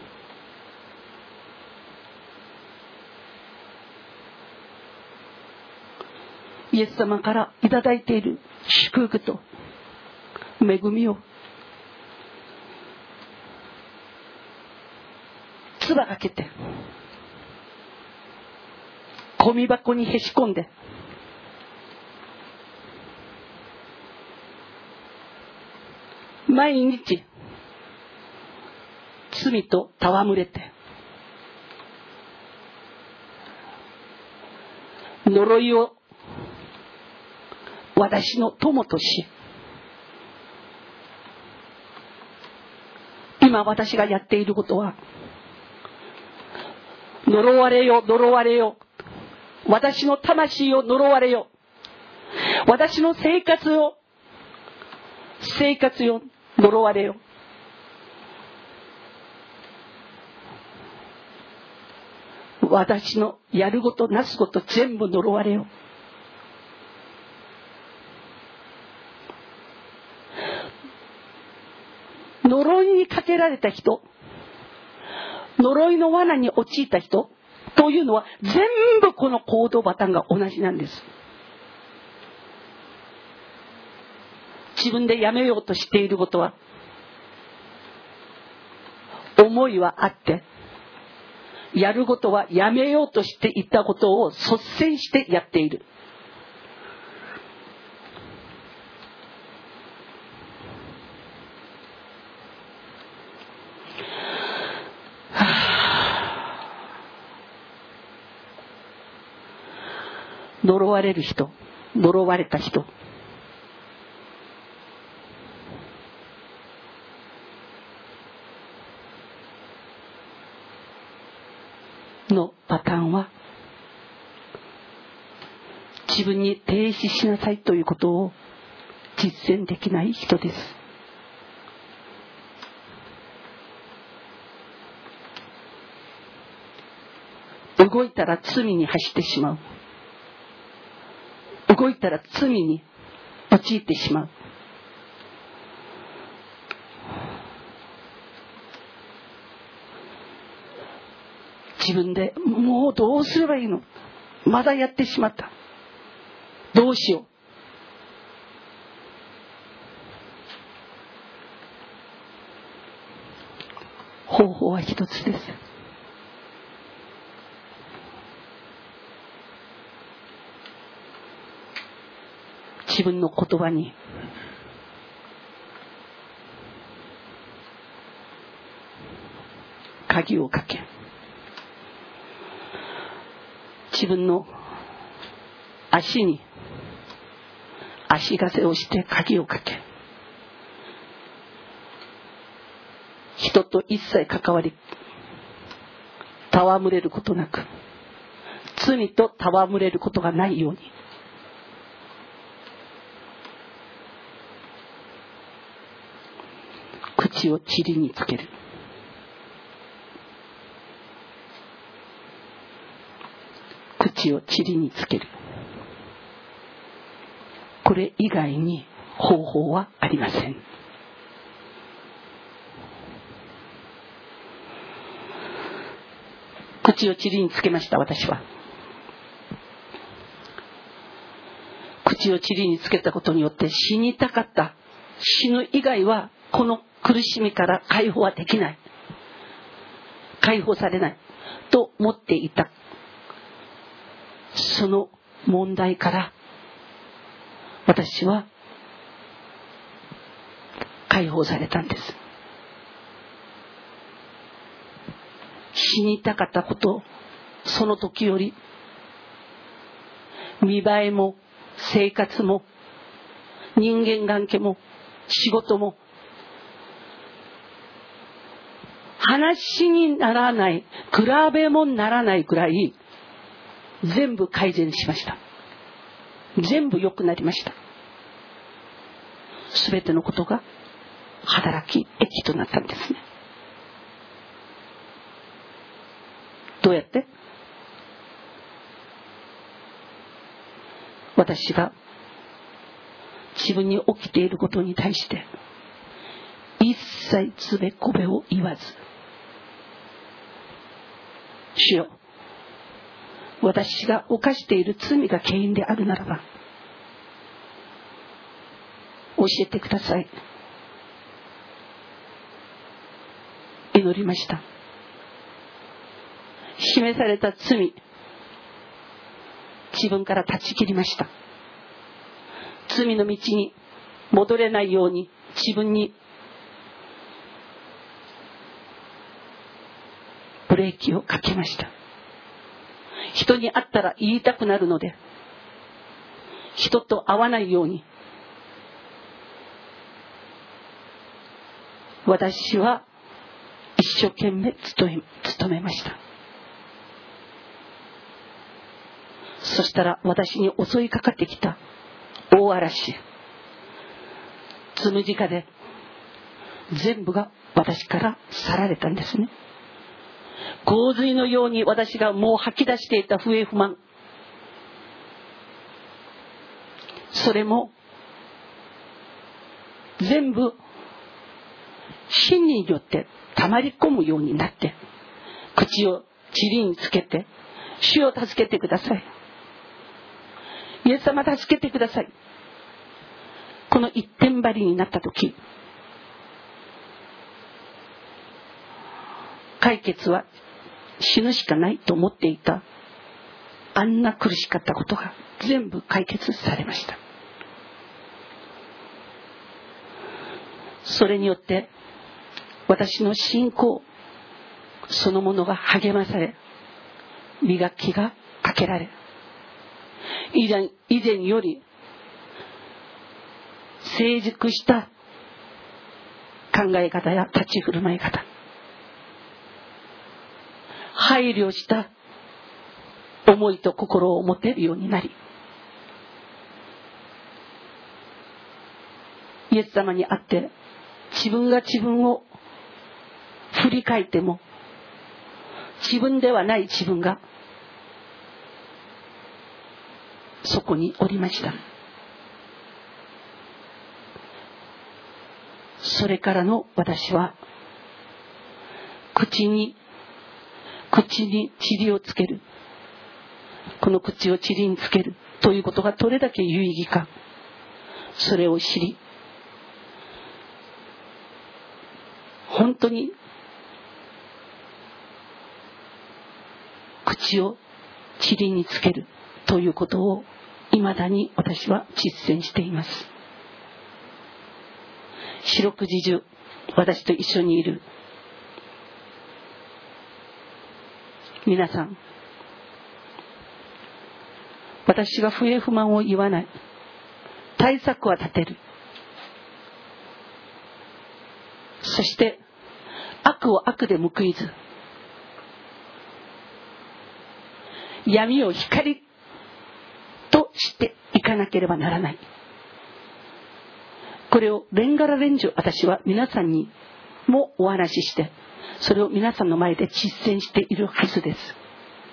イエス様からいただいている祝福と恵みを唾かけてゴミ箱にへし込んで、毎日罪と戯れて呪いを私の友とし、今私がやっていることは、呪われよ、呪われよ、私の魂を呪われよ、私の生活よ呪われよ、私のやることなすこと全部呪われよ。呪いにかけられた人、呪いの罠に陥った人というのは全部この行動パターンが同じなんです。自分でやめようとしていることは、思いはあってやることはやめようとしていたことを率先してやっている。呪われる人、呪われた人、のパターンは、自分に停止しなさいということを実践できない人です。動いたら罪に走ってしまう。動いたら罪に陥ってしまう。自分でもうどうすればいいの、まだやってしまった、どうしよう。方法は一つです。自分の言葉に鍵をかけ、自分の足に足かせをして鍵をかけ、人と一切関わり戯れることなく、罪と戯れることがないように、口を塵につける。口を塵につける。これ以外に方法はありません。口を塵につけました。私は口を塵につけたことによって、死にたかった、死ぬ以外はこの苦しみから解放はできない、解放されないと思っていた。その問題から私は解放されたんです。死にたかったこと、その時より見栄えも生活も人間関係も仕事も話にならない、比べもならないくらい全部改善しました。全部良くなりました。すべてのことが働き益となったんですね。どうやって？私が自分に起きていることに対して一切つべこべを言わず、主よ、私が犯している罪が原因であるならば教えてください。祈りました。示された罪、自分から断ち切りました。罪の道に戻れないように自分にブレーキをかけました。人に会ったら言いたくなるので、人と会わないように私は一生懸命努めました。そしたら私に襲いかかってきた大嵐、つむじ風、全部が私から去られたんですね。洪水のように私がもう吐き出していた不平不満、それも全部真理によってたまり込むようになって、口を塵につけて、主を助けてください、イエス様助けてください、この一点張りになった時、解決は死ぬしかないと思っていたあんな苦しかったことが全部解決されました。それによって私の信仰そのものが励まされ、磨きがかけられ、以前より成熟した考え方や立ち振る舞い方、配慮した思いと心を持てるようになり、イエス様に会って自分が自分を振り返っても自分ではない自分がそこにおりました。それからの私は口に塵をつける、この口を塵につけるということがどれだけ有意義か、それを知り、本当に口を塵につけるということを未だに私は実践しています。四六時中私と一緒にいる皆さん、私が不平不満を言わない、対策は立てる、そして悪を悪で報いず闇を光としていかなければならない。これを年がら年中私は皆さんにもお話しして、それを皆さんの前で実践しているはずです。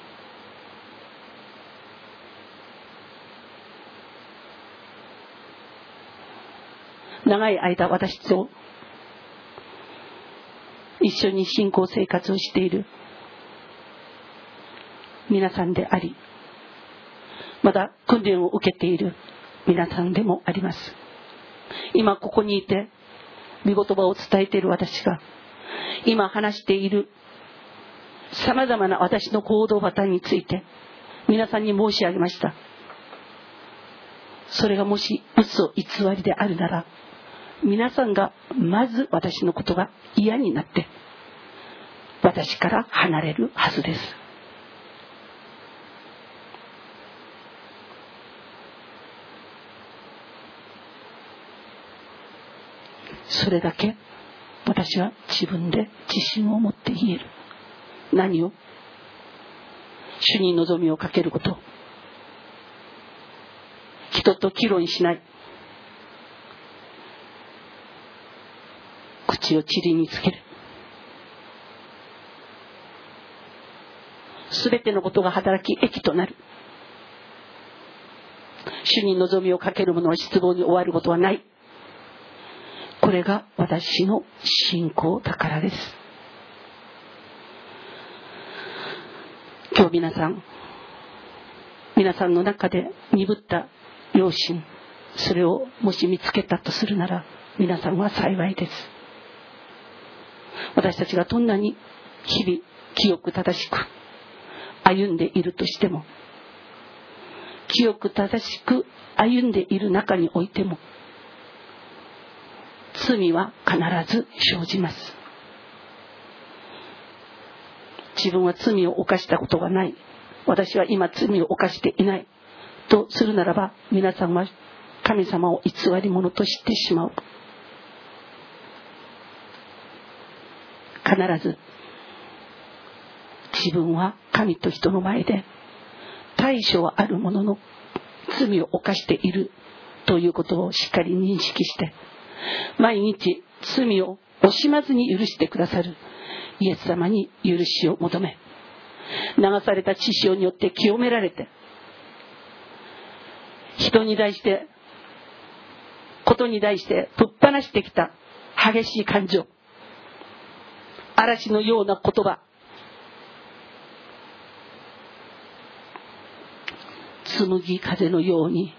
長い間私と一緒に信仰生活をしている皆さんであり、まだ訓練を受けている皆さんでもあります。今ここにいて御言葉を伝えている私が今話しているさまざまな私の行動パターンについて皆さんに申し上げました。それがもし嘘偽りであるなら、皆さんがまず私のことが嫌になって私から離れるはずです。それだけ私は自分で自信を持って言える。何を？主に望みをかけること、人と議論しない、口を塵につける、すべてのことが働き益となる。主に望みをかける者は失望に終わることはない。これが私の信仰だからです。今日皆さんの中で鈍った良心、それをもし見つけたとするなら皆さんは幸いです。私たちがどんなに日々清く正しく歩んでいるとしても、清く正しく歩んでいる中においても罪は必ず生じます。自分は罪を犯したことがない、私は今罪を犯していないとするならば、皆さんは神様を偽り者としてしまう。必ず自分は神と人の前で対処はあるものの罪を犯しているということをしっかり認識して、毎日罪を惜しまずに許してくださるイエス様に許しを求め、流された血潮によって清められて、人に対してことに対してぶっ放してきた激しい感情、嵐のような言葉、紡ぎ風のように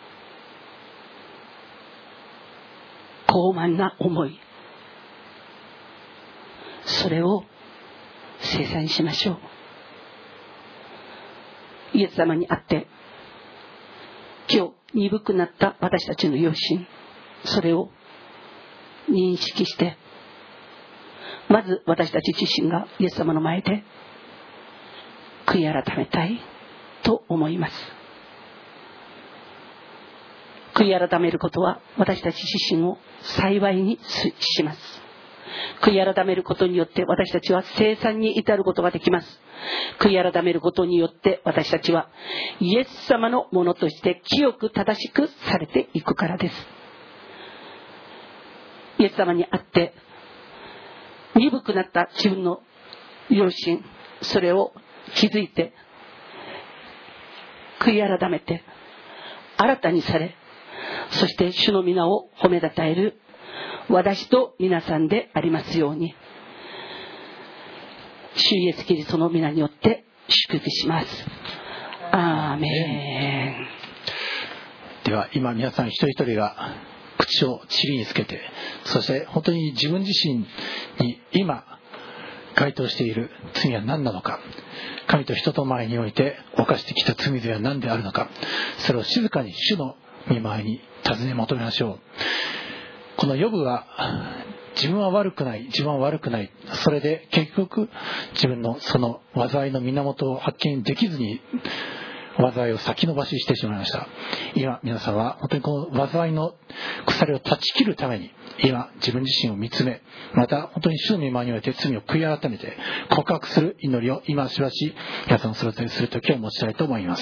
傲慢な思い、それを清算しましょう。 イエス様にあって今日鈍くなった私たちの良心、それを認識して、まず私たち自身がイエス様の前で悔い改めたいと思います。悔い改めることは私たち自身を幸いにします。悔い改めることによって私たちは聖餐に至ることができます。悔い改めることによって私たちはイエス様のものとして清く正しくされていくからです。イエス様にあって鈍くなった自分の良心、それを気づいて悔い改めて新たにされ、そして主の皆を褒めたたえる私と皆さんでありますように、主イエスキリストの皆によって祝福します。アーメン。 では今皆さん一人一人が口を塵につけて、そして本当に自分自身に今該当している罪は何なのか、神と人と前において犯してきた罪では何であるのか、それを静かに主の御前に尋ね求めましょう。このヨブは自分は悪くない、自分は悪くない、それで結局自分のその災いの源を発見できずに災いを先延ばししてしまいました。今皆さんは本当にこの災いの鎖を断ち切るために今自分自身を見つめ、また本当に主の御前において罪を悔い改めて告白する祈りを今しばし皆さんそれぞれするときを持ちたいと思います。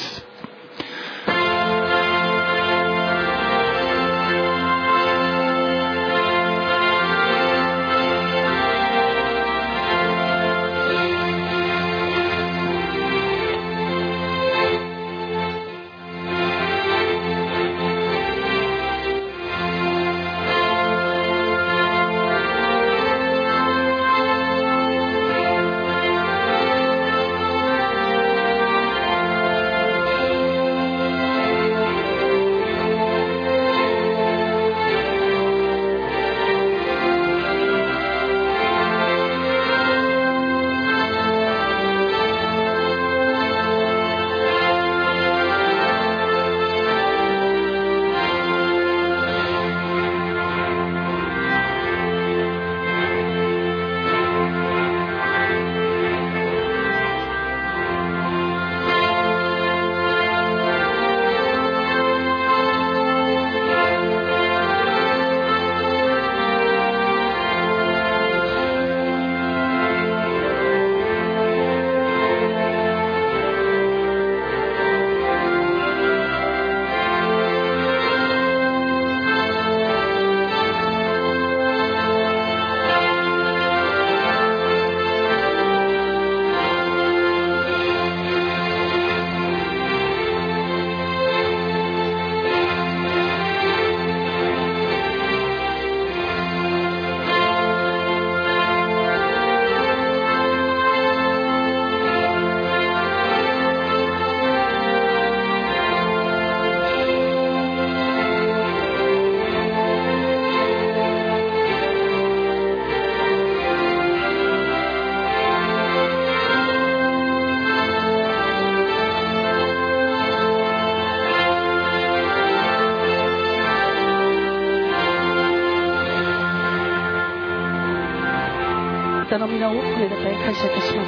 方の皆を褒めたたえ感謝いたします。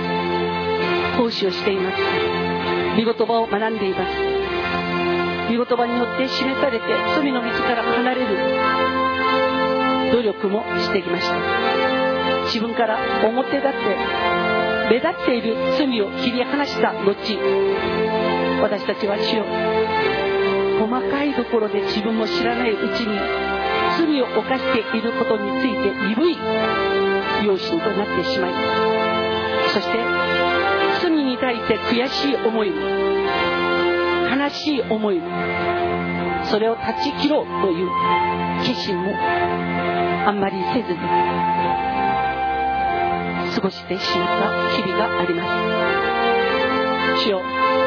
奉仕をしています。御言葉を学んでいます。御言葉によって示されて罪の道から離れる努力もしてきました。自分から表立って目立っている罪を切り離した後、私たちは主よ、細かいところで自分も知らないうちに罪を犯していることについて鈍い良心となってしまい、そして罪に対して悔しい思いも悲しい思いも、それを断ち切ろうという決心もあんまりせずに過ごしてしまった日々があります。主よ、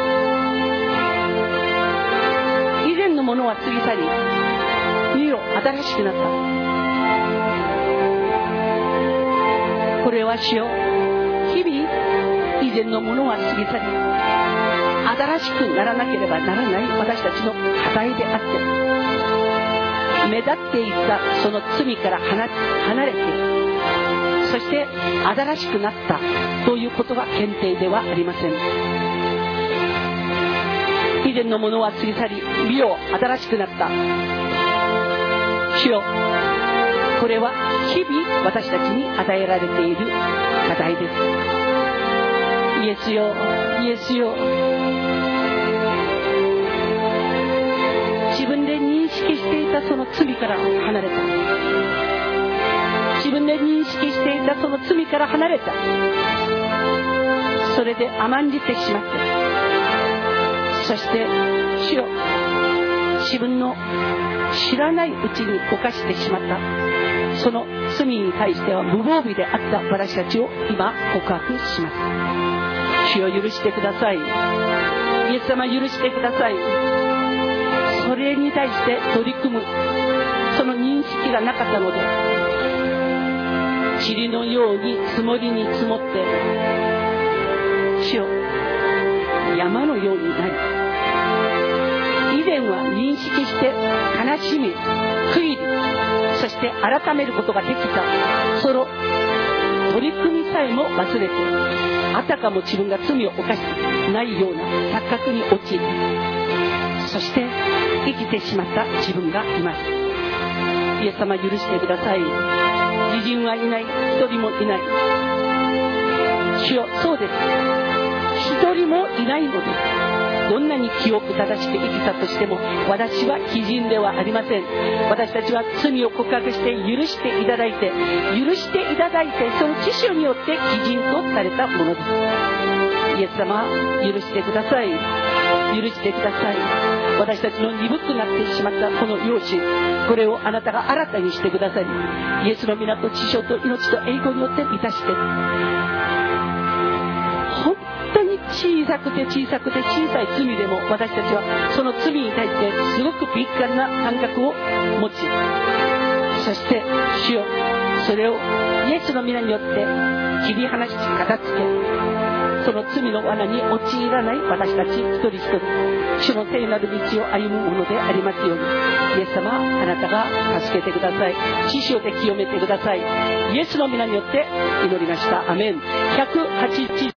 以前のものは過ぎ去り、見よ新しくなった。これは主よ、日々以前のものは過ぎ去り新しくならなければならない私たちの課題であって、目立っていたその罪から離れて、そして新しくなったということが限定ではありません。以前のものは過ぎ去り、見よ新しくなった。主よ、これは日々私たちに与えられている課題です。イエスよ、イエスよ、自分で認識していたその罪から離れた。自分で認識していたその罪から離れた。それで甘んじてしまって、そして主よ、自分の知らないうちに犯してしまったその罪に対しては無防備であった私たちを今告白します。主を許してください。イエス様許してください。それに対して取り組むその認識がなかったので、塵のように積もりに積もって主よ、山のようになり、以前は認識して悲しみ、悔いり、そして改めることができたその取り組みさえも忘れて、あたかも自分が罪を犯してないような錯覚に陥り、そして生きてしまった自分がいます。イエス様許してください。義人はいない、一人もいない。主よ、そうです。一人もいないのです。どんなに清く正しく生きたとしても、私は義人ではありません。私たちは罪を告白して許していただいて、その知識によって義人とされたものです。イエス様、許してください。許してください。私たちの鈍くなってしまったこの良心、これをあなたが新たにしてくださり、イエスの皆と知性と命と栄光によって満たして、本当に小さくて小さい罪でも私たちはその罪に対してすごく敏感な感覚を持ち、そして主よ、それをイエスの皆によって切り離し片付け、その罪の罠に陥らない私たち一人一人、主の聖なる道を歩むものでありますように、イエス様、あなたが助けてください。知識で清めてください。イエスの皆によって祈りました。アメン。180